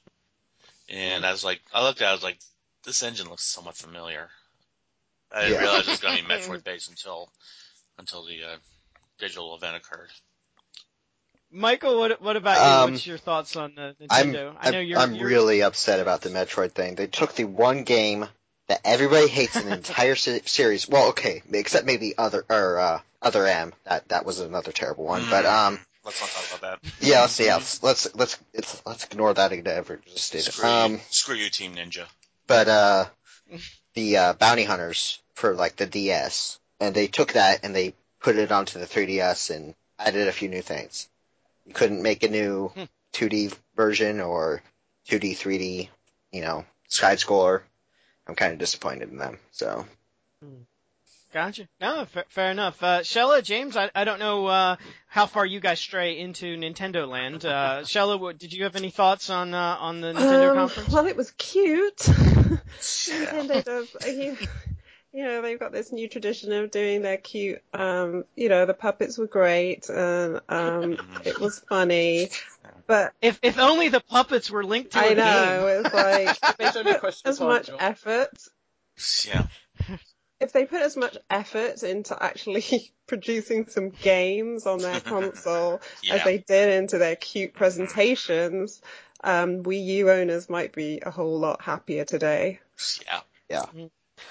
And I was like, I looked at it, I was like, this engine looks somewhat familiar. I didn't Yeah. realize it was going to be Metroid based until until the uh, digital event occurred. Michael, what, what about you? Um, What's your thoughts on uh, I'm, Nintendo? I know I'm, you're, I'm you're really upset about the Metroid thing. They took the one game that everybody hates in the entire se- series. Well, okay, except maybe other or uh, Other M. That that was another terrible one. But um, Let's not talk about that. yeah, let's see. Yeah, let's let's let's it's, let's ignore that it ever existed. Screw Um, you, screw you, Team Ninja. but uh, the uh, Bounty Hunters for like the D S, and they took that and they put it onto the three D S and added a few new things. You couldn't make a new Hmm. two D version or two D, three D, you know, side scroller. I'm kind of disappointed in them. So Gotcha. No, fa- fair enough. Uh, Shella, James, I, I don't know uh, how far you guys stray into Nintendo land. Uh, Shella, what, did you have any thoughts on uh, on the Nintendo Um, conference? well, it was cute. Nintendo does, you, you know, they've got this new tradition of doing their cute, um, you know, the puppets were great and um, it was funny, but If if only the puppets were linked to a I game. know, it's like, It's they only a put question of as time, much John. effort, Yeah. if they put as much effort into actually producing some games on their console Yeah. as they did into their cute presentations, um, Wii U owners might be a whole lot happier today. Yeah. yeah,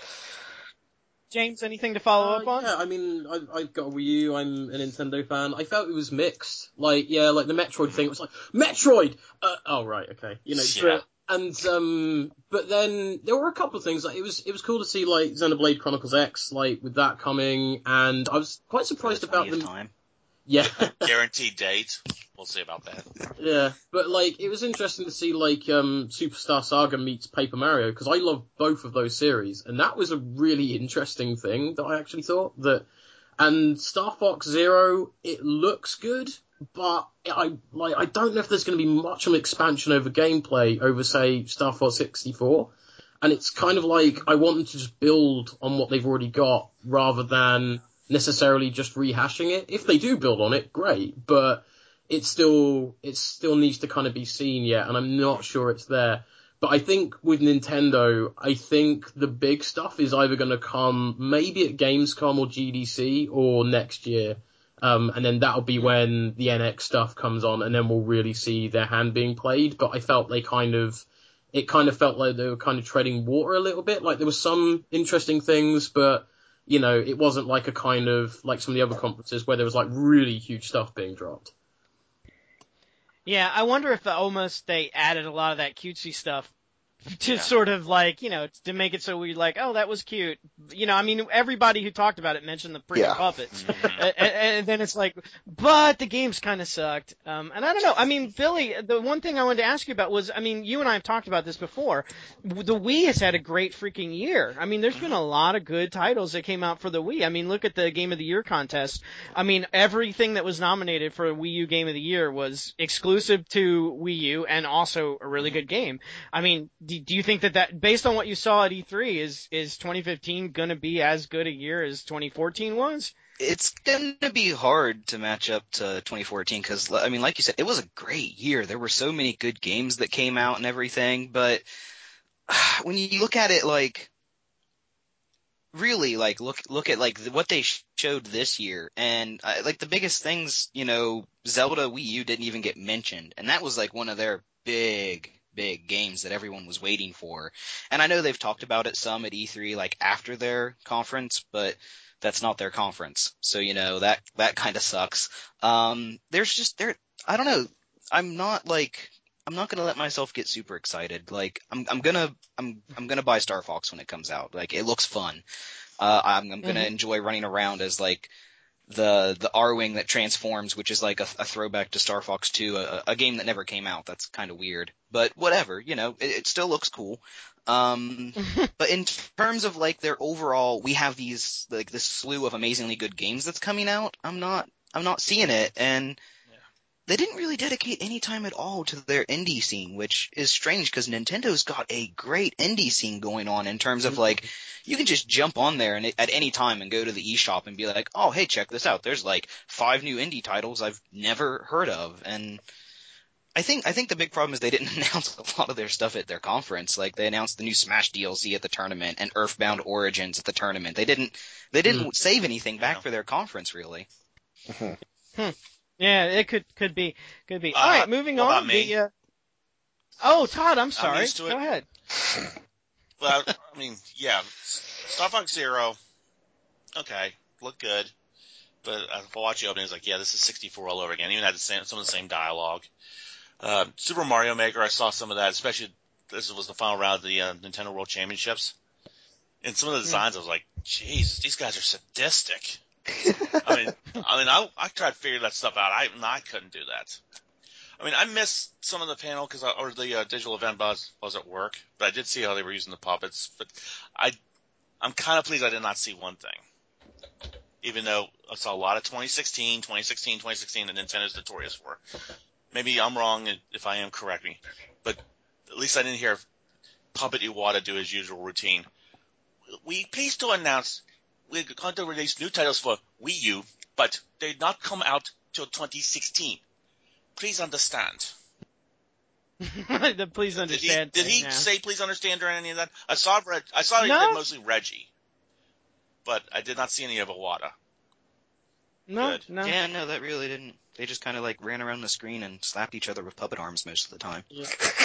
James, anything to follow Uh, up on? Yeah, I mean, I, I've got a Wii U, I'm a Nintendo fan. I felt it was mixed. Like, yeah, like the Metroid thing, it was like, Metroid! Uh, oh, right, okay. You know, Yeah. but, and, um, but then there were a couple of things, like, it was, it was cool to see, like, Xenoblade Chronicles X, like, with that coming, and I was quite For the surprised about twentieth them. time. Yeah. Guaranteed date. we'll see about that. Yeah, but like it was interesting to see like um Superstar Saga meets Paper Mario because I love both of those series, and that was a really interesting thing that I actually thought that. And Star Fox Zero, it looks good, but I like I don't know if there's going to be much of an expansion over gameplay over say Star Fox sixty-four, and it's kind of like I want them to just build on what they've already got rather than necessarily just rehashing it. If they do build on it, great, but it still it still needs to kind of be seen yet, and I'm not sure it's there. But I think with Nintendo, I think the big stuff is either going to come maybe at Gamescom or G D C or next year. Um, and then that'll be when the N X stuff comes on, and then we'll really see their hand being played. But I felt they kind of, it kind of felt like they were kind of treading water a little bit. Like there were some interesting things, but, you know, it wasn't like a kind of, like some of the other conferences where there was like really huge stuff being dropped. Yeah, I wonder if the, almost they added a lot of that cutesy stuff to Yeah. sort of like, you know, to make it so we like, oh, that was cute. You know, I mean, everybody who talked about it mentioned the freaking Yeah. puppets. and, and then it's like, but the games kind of sucked. Um, and I don't know. I mean, Billy, the one thing I wanted to ask you about was, I mean, you and I have talked about this before. The Wii has had a great freaking year. I mean, there's been a lot of good titles that came out for the Wii. I mean, look at the Game of the Year contest. I mean, everything that was nominated for a Wii U Game of the Year was exclusive to Wii U and also a really good game. I mean, do, do you think that that, based on what you saw at E three, is, is twenty fifteen going to be as good a year as twenty fourteen was? It's going to be hard to match up to twenty fourteen because, I mean, like you said, it was a great year. There were so many good games that came out and everything, but when you look at it, like, really, like, look look at, like, what they showed this year, and, uh, like, the biggest things, you know, Zelda Wii U didn't even get mentioned, and that was, like, one of their big, big games that everyone was waiting for. And I know they've talked about it some at E three, like, after their conference, but that's not their conference. So, you know, that, that kind of sucks. Um, there's just, there, I don't know, I'm not, like, I'm not gonna let myself get super excited. Like, I'm, I'm gonna, I'm, I'm gonna buy Star Fox when it comes out. Like, it looks fun. Uh, I'm, I'm gonna Mhm. enjoy running around as, like, the, the R-Wing that transforms, which is like a, a throwback to Star Fox two, a, a game that never came out. That's kind of weird. But whatever, you know, it, it still looks cool. Um, but in terms of, like, their overall, we have these, like, this slew of amazingly good games that's coming out, I'm not, I'm not seeing it, and they didn't really dedicate any time at all to their indie scene, which is strange because Nintendo's got a great indie scene going on in terms of, like, you can just jump on there and at any time and go to the eShop and be like, oh, hey, check this out. There's, like, five new indie titles I've never heard of. And I think I think the big problem is they didn't announce a lot of their stuff at their conference. Like, they announced the new Smash D L C at the tournament and Earthbound Origins at the tournament. They didn't they didn't Mm. save anything back Yeah. for their conference, really. Yeah, it could, could be, could be. Uh, All right, moving what on. about me? The, uh... Oh, Todd, I'm sorry. used to it. Go ahead. Well, I mean, yeah, Star Fox Zero, okay, looked good, but I watched the opening, it's like, yeah, this is sixty-four all over again. Even had the same, some of the same dialogue. Uh, Super Mario Maker, I saw some of that, especially this was the final round of the uh, Nintendo World Championships. And some of the designs, I was like, Jesus, these guys are sadistic. I mean, I mean, I, I tried to figure that stuff out. I, I couldn't do that. I mean, I missed some of the panel because or the uh, digital event was was at work, but I did see how they were using the puppets. But I, I'm kind of pleased I did not see one thing, even though I saw a lot of twenty sixteen, twenty sixteen, twenty sixteen that Nintendo's notorious for. Maybe I'm wrong, and if I am, correct me. But at least I didn't hear Puppet Iwata do his usual routine. We pleased to announce we're going to release new titles for Wii U, but they did not come out till twenty sixteen. Please understand. The please understand. Did he, did he thing, yeah. say please understand or any of that? I saw Reg, I saw he No. did mostly Reggie, but I did not see any of Iwata. No, Good. no. Yeah, no, that really didn't. They just kind of, like, ran around the screen and slapped each other with puppet arms most of the time. Yeah.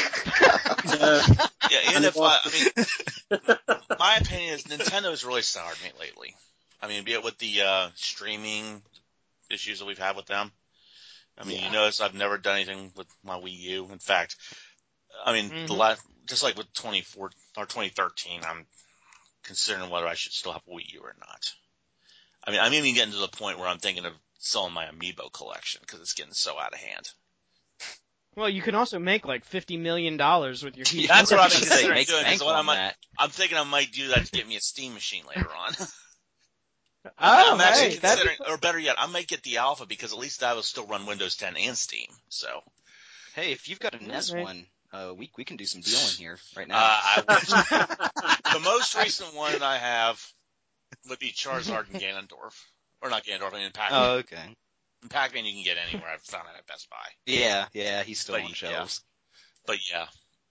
Yeah, and And if it I, I mean, my opinion is Nintendo's really soured me lately. I mean, be it with the uh, streaming issues that we've had with them. I mean, Yeah. you notice I've never done anything with my Wii U. In fact, I mean, the Mhm. last, just like with twenty-four or twenty thirteen, I'm considering whether I should still have a Wii U or not. I mean, I'm even getting to the point where I'm thinking of selling my Amiibo collection because it's getting so out of hand. Well, you can also make like fifty million dollars with your heat. That's what I'm Say, considering make doing. bank Is what I on might, that. I'm thinking I might do that to get me a Steam machine later on. Oh, I'm actually hey, that's considering, or better yet, I might get the Alpha because at least that will still run Windows ten and Steam. So, Hey, if you've got a N E S Alright. one, uh, we we can do some dealing here right uh, now. I wish. The most recent one I have would be Charizard and Ganondorf. Or not Ganondorf, I mean Pac-Man. Oh, okay. Pac-Man you can get anywhere. I've found it at Best Buy. Yeah, yeah, he's still But, on yeah. shelves. But yeah.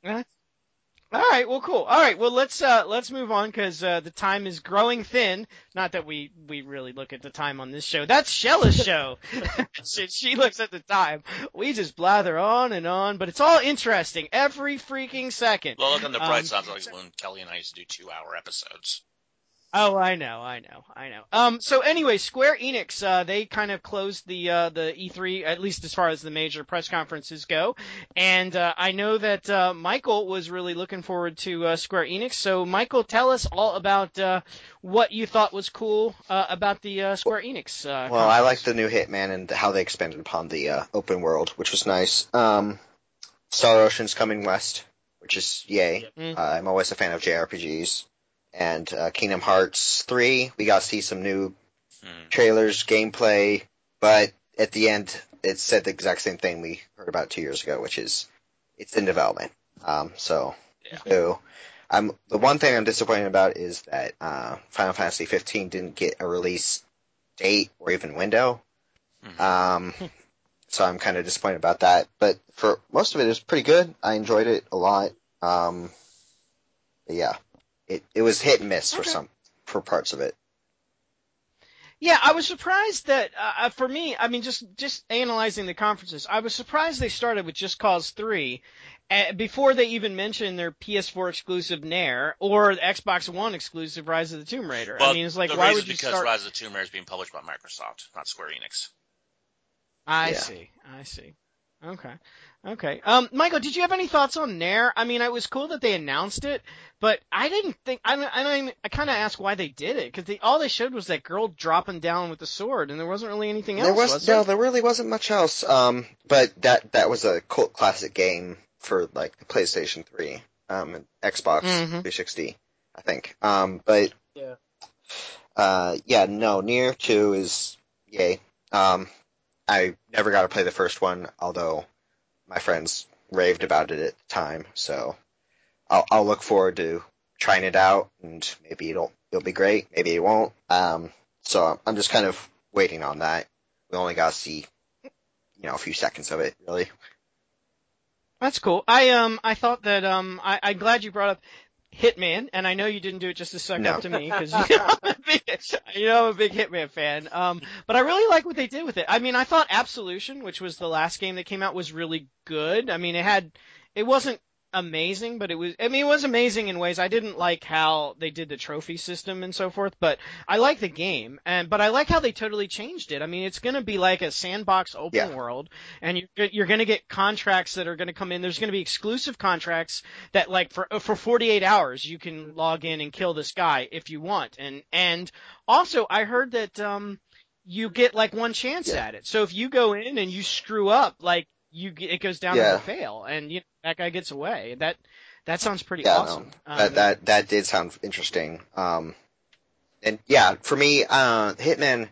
All right, well, cool. All right, well, let's uh, let's move on because uh, the time is growing thin. Not that we, we really look at the time on this show. That's Shella's show. she, she looks at the time. We just blather on and on, but it's all interesting every freaking second. Well, look on the bright Um, side, like when Kelly and I used to do two-hour episodes. Oh, I know, I know, I know. Um, so anyway, Square Enix, uh, they kind of closed the, uh, the E three, at least as far as the major press conferences go. And, uh, I know that, uh, Michael was really looking forward to, uh, Square Enix. So Michael, tell us all about, uh, what you thought was cool, uh, about the, uh, Square Enix, uh, Well, I conference. like the new Hitman and how they expanded upon the uh, open world, which was nice. Um, Star Ocean's coming west, which is yay. Mm. Uh, I'm always a fan of J R P Gs. And uh, Kingdom Hearts three, we got to see some new Hmm. trailers, gameplay, but at the end, it said the exact same thing we heard about two years ago, which is it's in development. Um, so, Yeah. so I'm the one thing I'm disappointed about is that uh, Final Fantasy fifteen didn't get a release date or even window. Mhm. Um, so I'm kind of disappointed about that. But for most of it, it was pretty good. I enjoyed it a lot. Um, but yeah, it it was hit and miss for Okay. some for parts of it. Yeah, I was surprised that, uh, for me, I mean, just, just analyzing the conferences, I was surprised they started with Just Cause three, uh, before they even mentioned their P S four exclusive Nair, or the Xbox One exclusive Rise of the Tomb Raider. Well, I mean, it's like, the why reason would you is because start? Rise of the Tomb Raider is being published by Microsoft, not Square Enix. I Yeah. see, I see. Okay. Okay. Um, Michael, did you have any thoughts on Nair? I mean, it was cool that they announced it, but I didn't think, I don't, I don't even, I kind of asked why they did it, because they, all they showed was that girl dropping down with the sword, and there wasn't really anything else, There was, was no, there? there really wasn't much else. Um, but that that was a cult classic game for like the PlayStation three, um, and Xbox Mhm. three sixty, I think. Um, but Yeah. uh, yeah, no, Nier two is yay. Um, I never got to play the first one, although my friends raved about it at the time. So I'll I'll look forward to trying it out, and maybe it'll it'll be great, maybe it won't. Um, so I'm just kind of waiting on that. We only got to see, you know, a few seconds of it, really. That's cool. I um I thought that um I I'm glad you brought up Hitman, and I know you didn't do it just to suck No. up to me because you know I'm a big you know I'm a big Hitman fan. Um, but I really like what they did with it. I mean, I thought Absolution, which was the last game that came out, was really good. I mean, it had it wasn't amazing, but it was I mean it was amazing in ways. I didn't like how they did the trophy system and so forth, but I like the game, and but I like how they totally changed it. I mean, it's going to be like a sandbox open Yeah. world, and you're you're going to get contracts that are going to come in. There's going to be exclusive contracts that like for for forty-eight hours you can log in and kill this guy if you want, and and also I heard that um you get like one chance Yeah. at it. So if you go in and you screw up, like you get, it goes down as Yeah. a fail, and you know, that guy gets away. That that sounds pretty Yeah, awesome. no, Um, that that that did sound interesting. Um, and yeah, for me, uh, Hitman,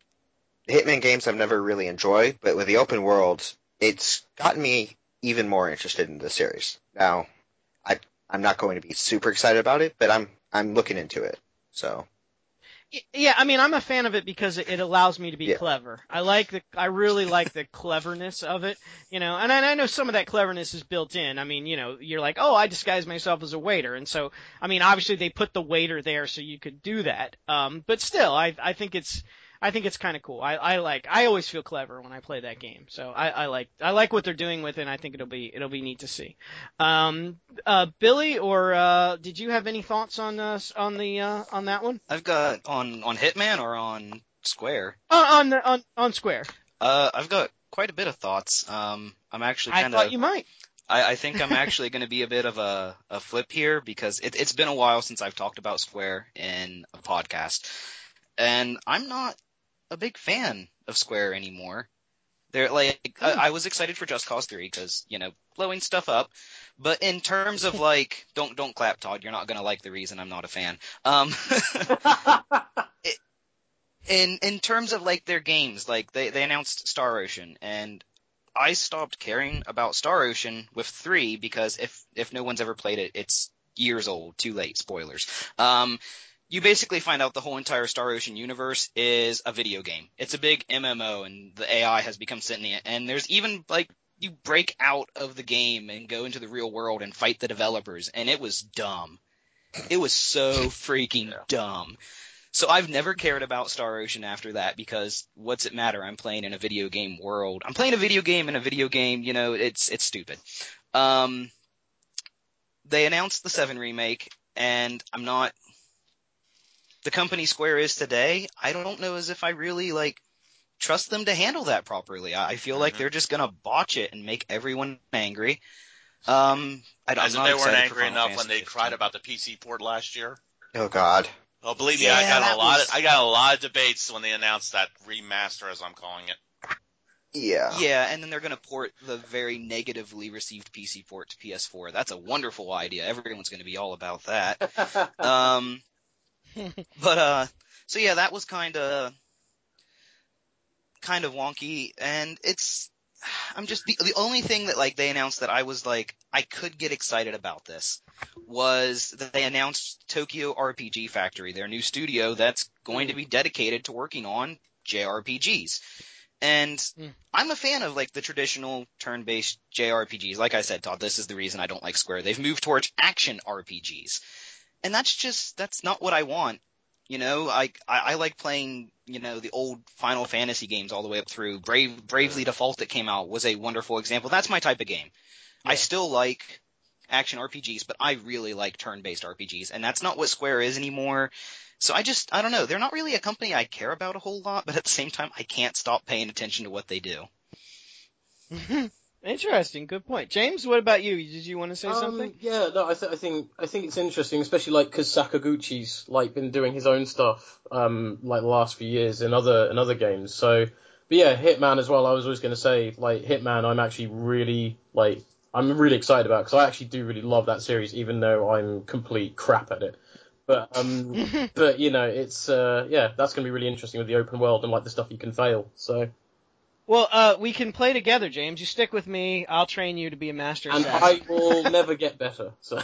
Hitman games I've never really enjoyed, but with the open world, it's gotten me even more interested in the series. Now, I I'm not going to be super excited about it, but I'm I'm looking into it. So Y- Yeah, I mean, I'm a fan of it because it it allows me to be Yeah. clever. I like the, I really like the cleverness of it, you know, and I, I know some of that cleverness is built in. I mean, you know, you're like, oh, I disguise myself as a waiter, and so, I mean, obviously they put the waiter there so you could do that. Um, but still, I, I think it's, I think it's kind of cool. I, I like, I always feel clever when I play that game, so I, I like, I like what they're doing with it, and I think it'll be, it'll be neat to see. Um, uh, Billy, or uh, did you have any thoughts on uh, on the uh, on that one? I've got on on Hitman or on Square. Uh, on the on on Square. Uh, I've got quite a bit of thoughts. Um, I'm actually I kind thought of. you might. I, I think I'm actually going to be a bit of a, a flip here because it, it's been a while since I've talked about Square in a podcast, and I'm not a big fan of Square anymore. They're like, I, I was excited for Just Cause three because, you know, blowing stuff up. But in terms of like, don't don't clap, Todd. You're not gonna like the reason I'm not a fan. Um, it, in in terms of like their games, like they they announced Star Ocean, and I stopped caring about Star Ocean with three because if if no one's ever played it, it's years old. Too late. Spoilers. Um, you basically find out the whole entire Star Ocean universe is a video game. It's a big M M O, and the A I has become sentient. And there's even like you break out of the game and go into the real world and fight the developers, and it was dumb. It was so freaking Yeah. dumb. So I've never cared about Star Ocean after that because what's it matter? I'm playing in a video game world. I'm playing a video game in a video game, you know, it's it's stupid. Um, they announced the seven remake, and I'm not the company Square is today. I don't know as if I really like trust them to handle that properly. I I feel like Mhm. they're just gonna botch it and make everyone angry. Um, I, I'm As if not they weren't excited for angry Final enough Fantasy when they fifteen. cried about the P C port last year. Oh God. Oh, believe me, Yeah, I got that a lot. was- Of, I got a lot of debates when they announced that remaster, as I'm calling it. Yeah. Yeah, and then they're going to port the very negatively received P C port to P S four. That's a wonderful idea. Everyone's going to be all about that. Um, but uh, so yeah, that was kind of kind of wonky, and it's. I'm just the the only thing that like they announced that I was like I could get excited about this was that they announced Tokyo R P G Factory, their new studio that's going to be dedicated to working on J R P Gs. And Mm. I'm a fan of like the traditional turn-based J R P Gs. Like I said, Todd, this is the reason I don't like Square. They've moved towards action R P Gs. And that's just that's not what I want. You know, I, I I like playing, you know, the old Final Fantasy games all the way up through. Brave Bravely Default that came out was a wonderful example. That's my type of game. I Yeah. still like action R P Gs, but I really like turn-based R P Gs, and that's not what Square is anymore. So I just, I don't know. They're not really a company I care about a whole lot, but at the same time, I can't stop paying attention to what they do. Interesting. Good point. James, what about you? Did you want to say Um, something? Yeah, no, I, th- I think I think it's interesting, especially like because Sakaguchi's like been doing his own stuff, um, like the last few years in other in other games. So, but yeah, Hitman as well. I was always going to say like Hitman. I'm actually really like I'm really excited about because I actually do really love that series, even though I'm complete crap at it. But um, but you know, it's uh, yeah, that's going to be really interesting with the open world and like the stuff you can fail. So. Well, uh, we can play together, James. You stick with me. I'll train you to be a master And assassin. I will never get better. So.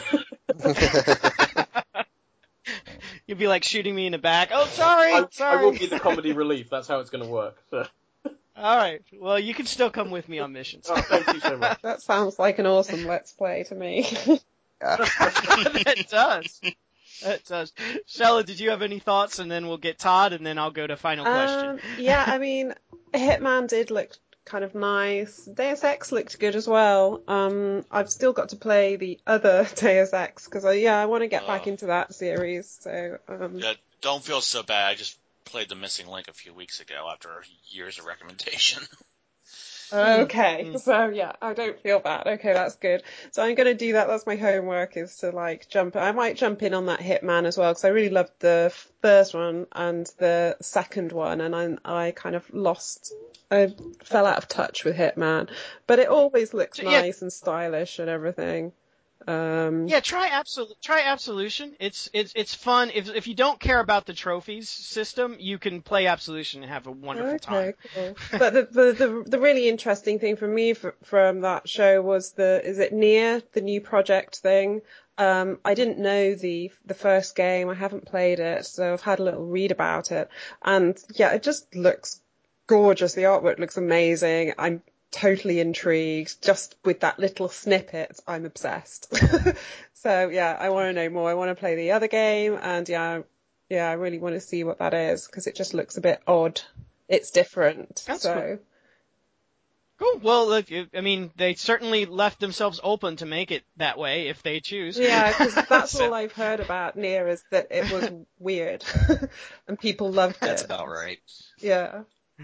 You'll be like shooting me in the back. Oh, sorry, I, sorry. I will be the comedy relief. That's how it's going to work. So. All right. Well, you can still come with me on missions. Oh, thank you so much. That sounds like an awesome Let's Play to me. That does. That does. Shella, did you have any thoughts? And then we'll get Todd, and then I'll go to final question. Um, yeah, I mean, Hitman did look kind of nice. Deus Ex looked good as well. Um, I've still got to play the other Deus Ex because I, yeah, I want to get back Oh. into that series. So, um, Yeah, don't feel so bad. I just played The Missing Link a few weeks ago after years of recommendation. okay. Mm. So yeah, I don't feel bad. Okay, that's good. So I'm going to do that. That's my homework is to like jump. I might jump in on that Hitman as well because I really loved the first one and the second one, and I I kind of lost. I fell out of touch with Hitman, but it always looks So, yeah. nice and stylish and everything. Um, Yeah, try Absol- try Absolution. It's it's it's fun. If if you don't care about the trophies system, you can play Absolution and have a wonderful time. Okay, cool. But the, the the the really interesting thing for me f- from that show was the is it Nier, the new project thing. Um, I didn't know the the first game. I haven't played it, so I've had a little read about it. And yeah, it just looks gorgeous. The artwork looks amazing. I'm totally intrigued. Just with that little snippet, I'm obsessed. So yeah, I want to know more. I want to play the other game, and yeah, yeah, I really want to see what that is because it just looks a bit odd. It's different. That's so Cool. Well, look, you- I mean, they certainly left themselves open to make it that way if they choose. yeah, because that's So- all I've heard about Nier is that it was weird and people loved That's it. about right. Yeah.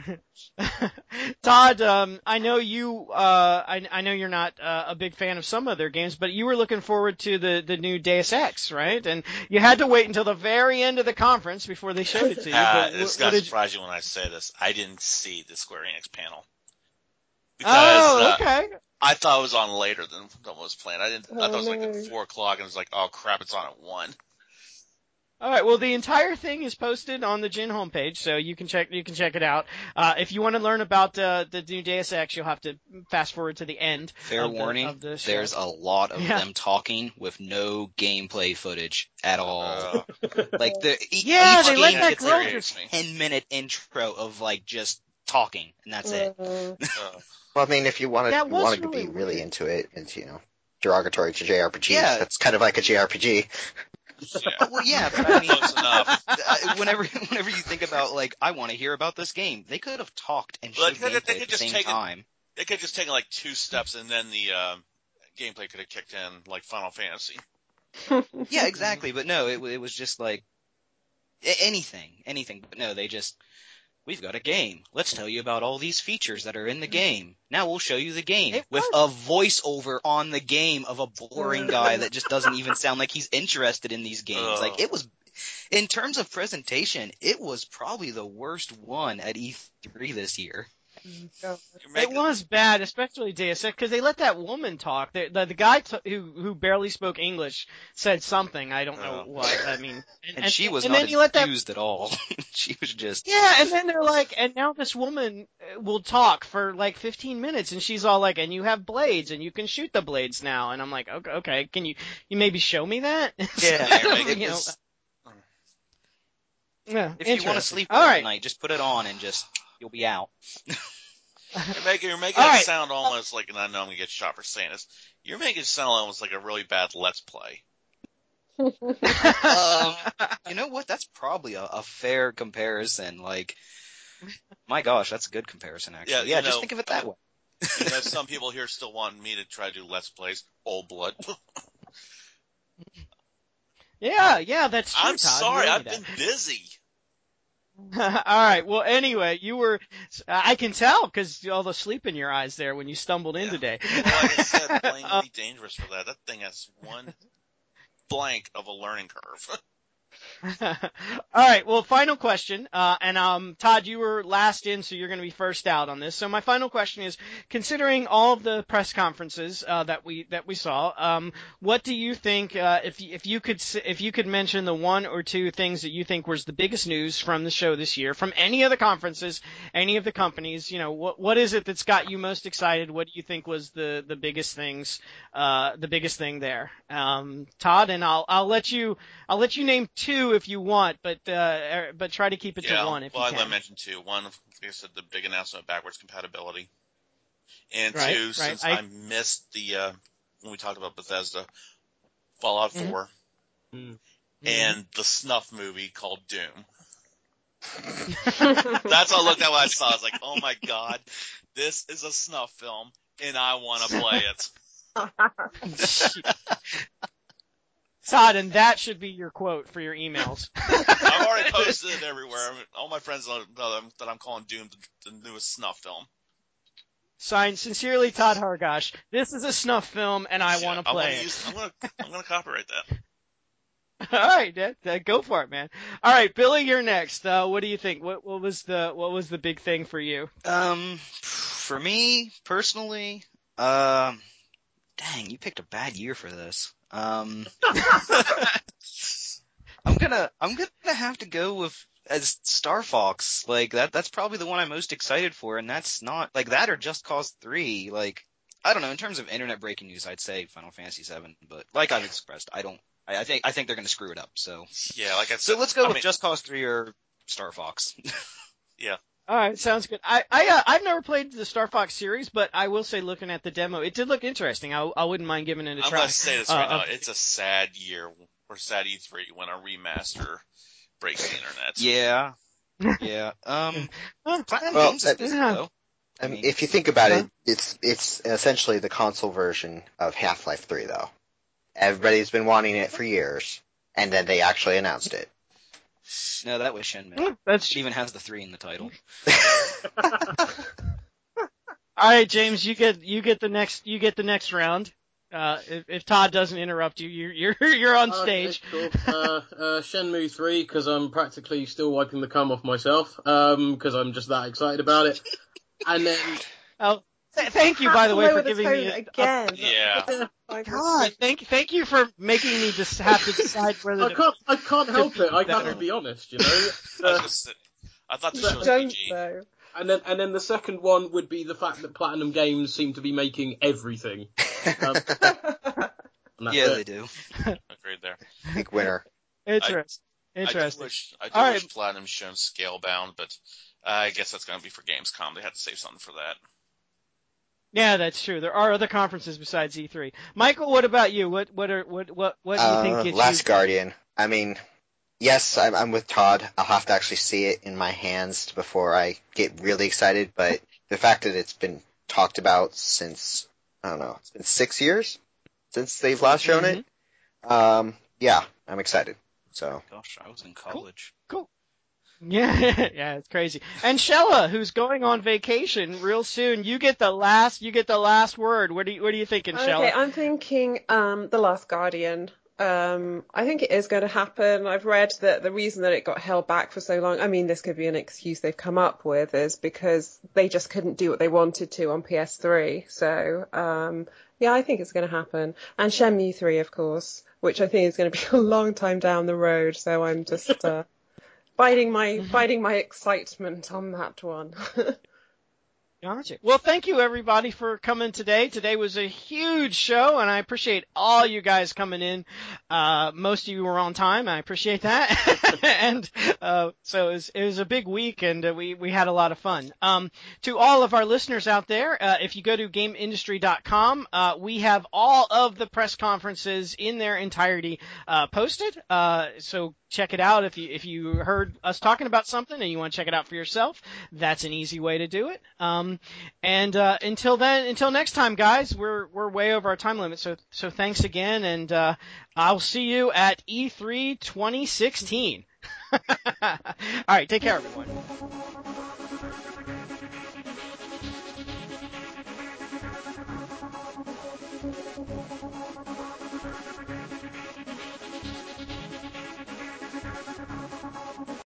Todd, um, I know you. Uh, I, I know you're not uh, a big fan of some of their games, but you were looking forward to the, the new Deus Ex, right? And you had to wait until the very end of the conference before they showed it to you. Uh, but it's what, what gonna did you, surprise you when I say this. I didn't see the Square Enix panel. Because, Oh, uh, okay. I thought it was on later than, than what was planned. I didn't. I Oh, thought it was like no. at four o'clock, and it was like, oh crap, it's on at one. All right. Well, the entire thing is posted on the Jin homepage, so you can check you can check it out. Uh, if you want to learn about uh, the new Deus Ex, you'll have to fast forward to the end. Fair of the, warning, of the show. there's a lot of Yeah. them talking with no gameplay footage at all. Uh, Like the e- Yeah, each they let game that gets girl like a just- ten minute intro of like just talking, and that's it. Uh, uh, Well, I mean, if you wanted, That you was wanted really to be really weird. into it, it's, you know, derogatory to J R P Gs. Yeah. That's kind of like a J R P G. yeah. Well, yeah, but I mean, Close enough. uh, whenever whenever you think about like, I want to hear about this game, they could have talked and Well, showed they could- they gameplay could at the just same take it- time. They could have just taken like two steps, and then the uh, gameplay could have kicked in, like Final Fantasy. Yeah, exactly. But no, it w- it was just like a- anything, anything. But no, they just, we've got a game. Let's tell you about all these features that are in the game. Now we'll show you the game It with a voiceover on the game of a boring guy that just doesn't even sound like he's interested in these games. Ugh. Like it was, in terms of presentation, it was probably the worst one at E three this year. You're It making- was bad, especially Deus Ex, because they let that woman talk. The, the, the guy t- who who barely spoke English said something. I don't know Oh. what. I mean, And, she was and not then you let that enthused at all. She was just, Yeah, and then they're like, and now this woman uh, will talk for like fifteen minutes, and she's all like, and you have blades, and you can shoot the blades now, and I'm like, okay, okay, can you, you maybe show me that? yeah, So, it you know, was, yeah, if you want to interesting. sleep all well right. tonight, just put it on and just, you'll be out. You're making, you're making All it right. sound almost like, and I know I'm gonna get shot for saying this. You're making it sound almost like a really bad Let's Play. um, you know what? That's probably a, a fair comparison. Like, my gosh, that's a good comparison, actually. Yeah, Yeah, you just know, think of it that uh, way. You know, some people here still want me to try to do Let's Plays. Old Blood. Yeah, yeah, that's true, I'm Todd. You sorry, owe me I've been busy. that. All right. Well, anyway, you were. I can tell because all the sleep in your eyes there when you stumbled in Yeah. today. Well, like I said, playing Uh, really dangerous for that. That thing has one blank of a learning curve. All right. Well, final question. Uh, and um, Todd, you were last in, so you're going to be first out on this. So my final question is: considering all of the press conferences uh, that we that we saw, um, what do you think? Uh, if you, if you could s- if you could mention the one or two things that you think was the biggest news from the show this year, from any of the conferences, any of the companies, you know, what what is it that's got you most excited? What do you think was the the biggest things, uh, the biggest thing there, um, Todd? And I'll I'll let you I'll let you name two if you want, but uh, er, but try to keep it yeah, to one if well, you I can. mentioned two. One, like I said, the big announcement of backwards compatibility. And Right, two, right. since I- I, missed the, uh, when we talked about Bethesda, Fallout Mhm. four, Mm. and the snuff movie called Doom. That's all I looked at when I saw it. I was like, oh my god, this is a snuff film, and I want to play it. Todd, and that should be your quote for your emails. I've already posted it everywhere. I mean, all my friends know that I'm calling Doom the, the newest snuff film. Signed, sincerely, Todd Hargosh. This is a snuff film, and I Yeah, want to I wanna play it. use, I'm gonna, I'm gonna copyright that. All right, Dad, Dad, go for it, man. All right, Billy, you're next. Uh, what do you think? What what was the what was the big thing for you? Um, for me, personally, um, dang, you picked a bad year for this. Um, I'm gonna, I'm gonna have to go with as Star Fox. Like that, that's probably the one I'm most excited for, and that's not like that or Just Cause three. Like, I don't know. In terms of internet breaking news, I'd say Final Fantasy seven, but like I've expressed, I don't. I, I think, I think they're gonna screw it up. So, Yeah, like I said. so let's go I with mean, Just Cause three or Star Fox. Yeah. All right, sounds good. I I uh, I've never played the Star Fox series, but I will say, looking at the demo, it did look interesting. I I wouldn't mind giving it a I'm try. gonna say this right Uh, now. It's a sad year or sad E three when a remaster breaks the internet. Yeah. Yeah. Um, uh, Platinum Well, Games is that- busy, yeah. though. I I mean, mean, if you think about Huh? it, it's it's essentially the console version of Half-Life three, though. Everybody's been wanting it for years, and then they actually announced it. no, that was Shenmue. Mm, That's It even has the three in the title. all right, James. You get you get the next you get the next round. Uh, if, if Todd doesn't interrupt you, you're you're you're on stage. Okay, cool. Uh, uh, Shenmue three, because I'm practically still wiping the cum off myself, um, because I'm just that excited about it. And then, Oh, Th- Thank you, by the way, for Lower the giving tone me a, again. Yeah. A, God, thank thank you for making me just have to decide whether I to. can't, I can't help it. I have better. to be honest, you know. I, was Uh, gonna say, I thought the show was Don't P G. though. and then, and then the second one would be the fact that Platinum Games seem to be making everything. Um, and that's Yeah, it. they do. Agreed there. Big winner. Interesting. I do Interesting. wish, I do All wish right. Platinum shown Scalebound, but uh, I guess that's going to be for Gamescom. They had to save something for that. Yeah, that's true. There are other conferences besides E three. Michael, what about you? What what are what what what do you Uh, think gets Last you? Guardian. I mean, yes, I'm, I'm with Todd. I'll have to actually see it in my hands before I get really excited. But the fact that it's been talked about since, I don't know, it's been six years since they've last shown it. Um, yeah, I'm excited. So Gosh, I was in college. Cool. Yeah, yeah, it's crazy. And Shella, who's going on vacation real soon, you get the last you get the last word. What do you what are you thinking, Okay, Shella? I'm thinking um, The Last Guardian. Um, I think it is going to happen. I've read that the reason that it got held back for so long, I mean, this could be an excuse they've come up with, is because they just couldn't do what they wanted to on P S three. So, um, yeah, I think it's going to happen. And Shenmue three, of course, which I think is going to be a long time down the road. So I'm just uh, biding my biding my excitement on that one. Gotcha. Well, thank you everybody for coming today. Today was a huge show, and I appreciate all you guys coming in. Uh, most of you were on time. I appreciate that. and uh, so it was, it was a big week, and uh, we we had a lot of fun. Um, to all of our listeners out there, uh, if you go to game industry dot com, uh, we have all of the press conferences in their entirety uh, posted. Uh, so check it out if you if you heard us talking about something and you want to check it out for yourself. That's an easy way to do it. Um, and uh, until then, until next time, guys, we're we're way over our time limit. So so thanks again, and uh, I'll see you at E three twenty sixteen. All right, take care, everyone.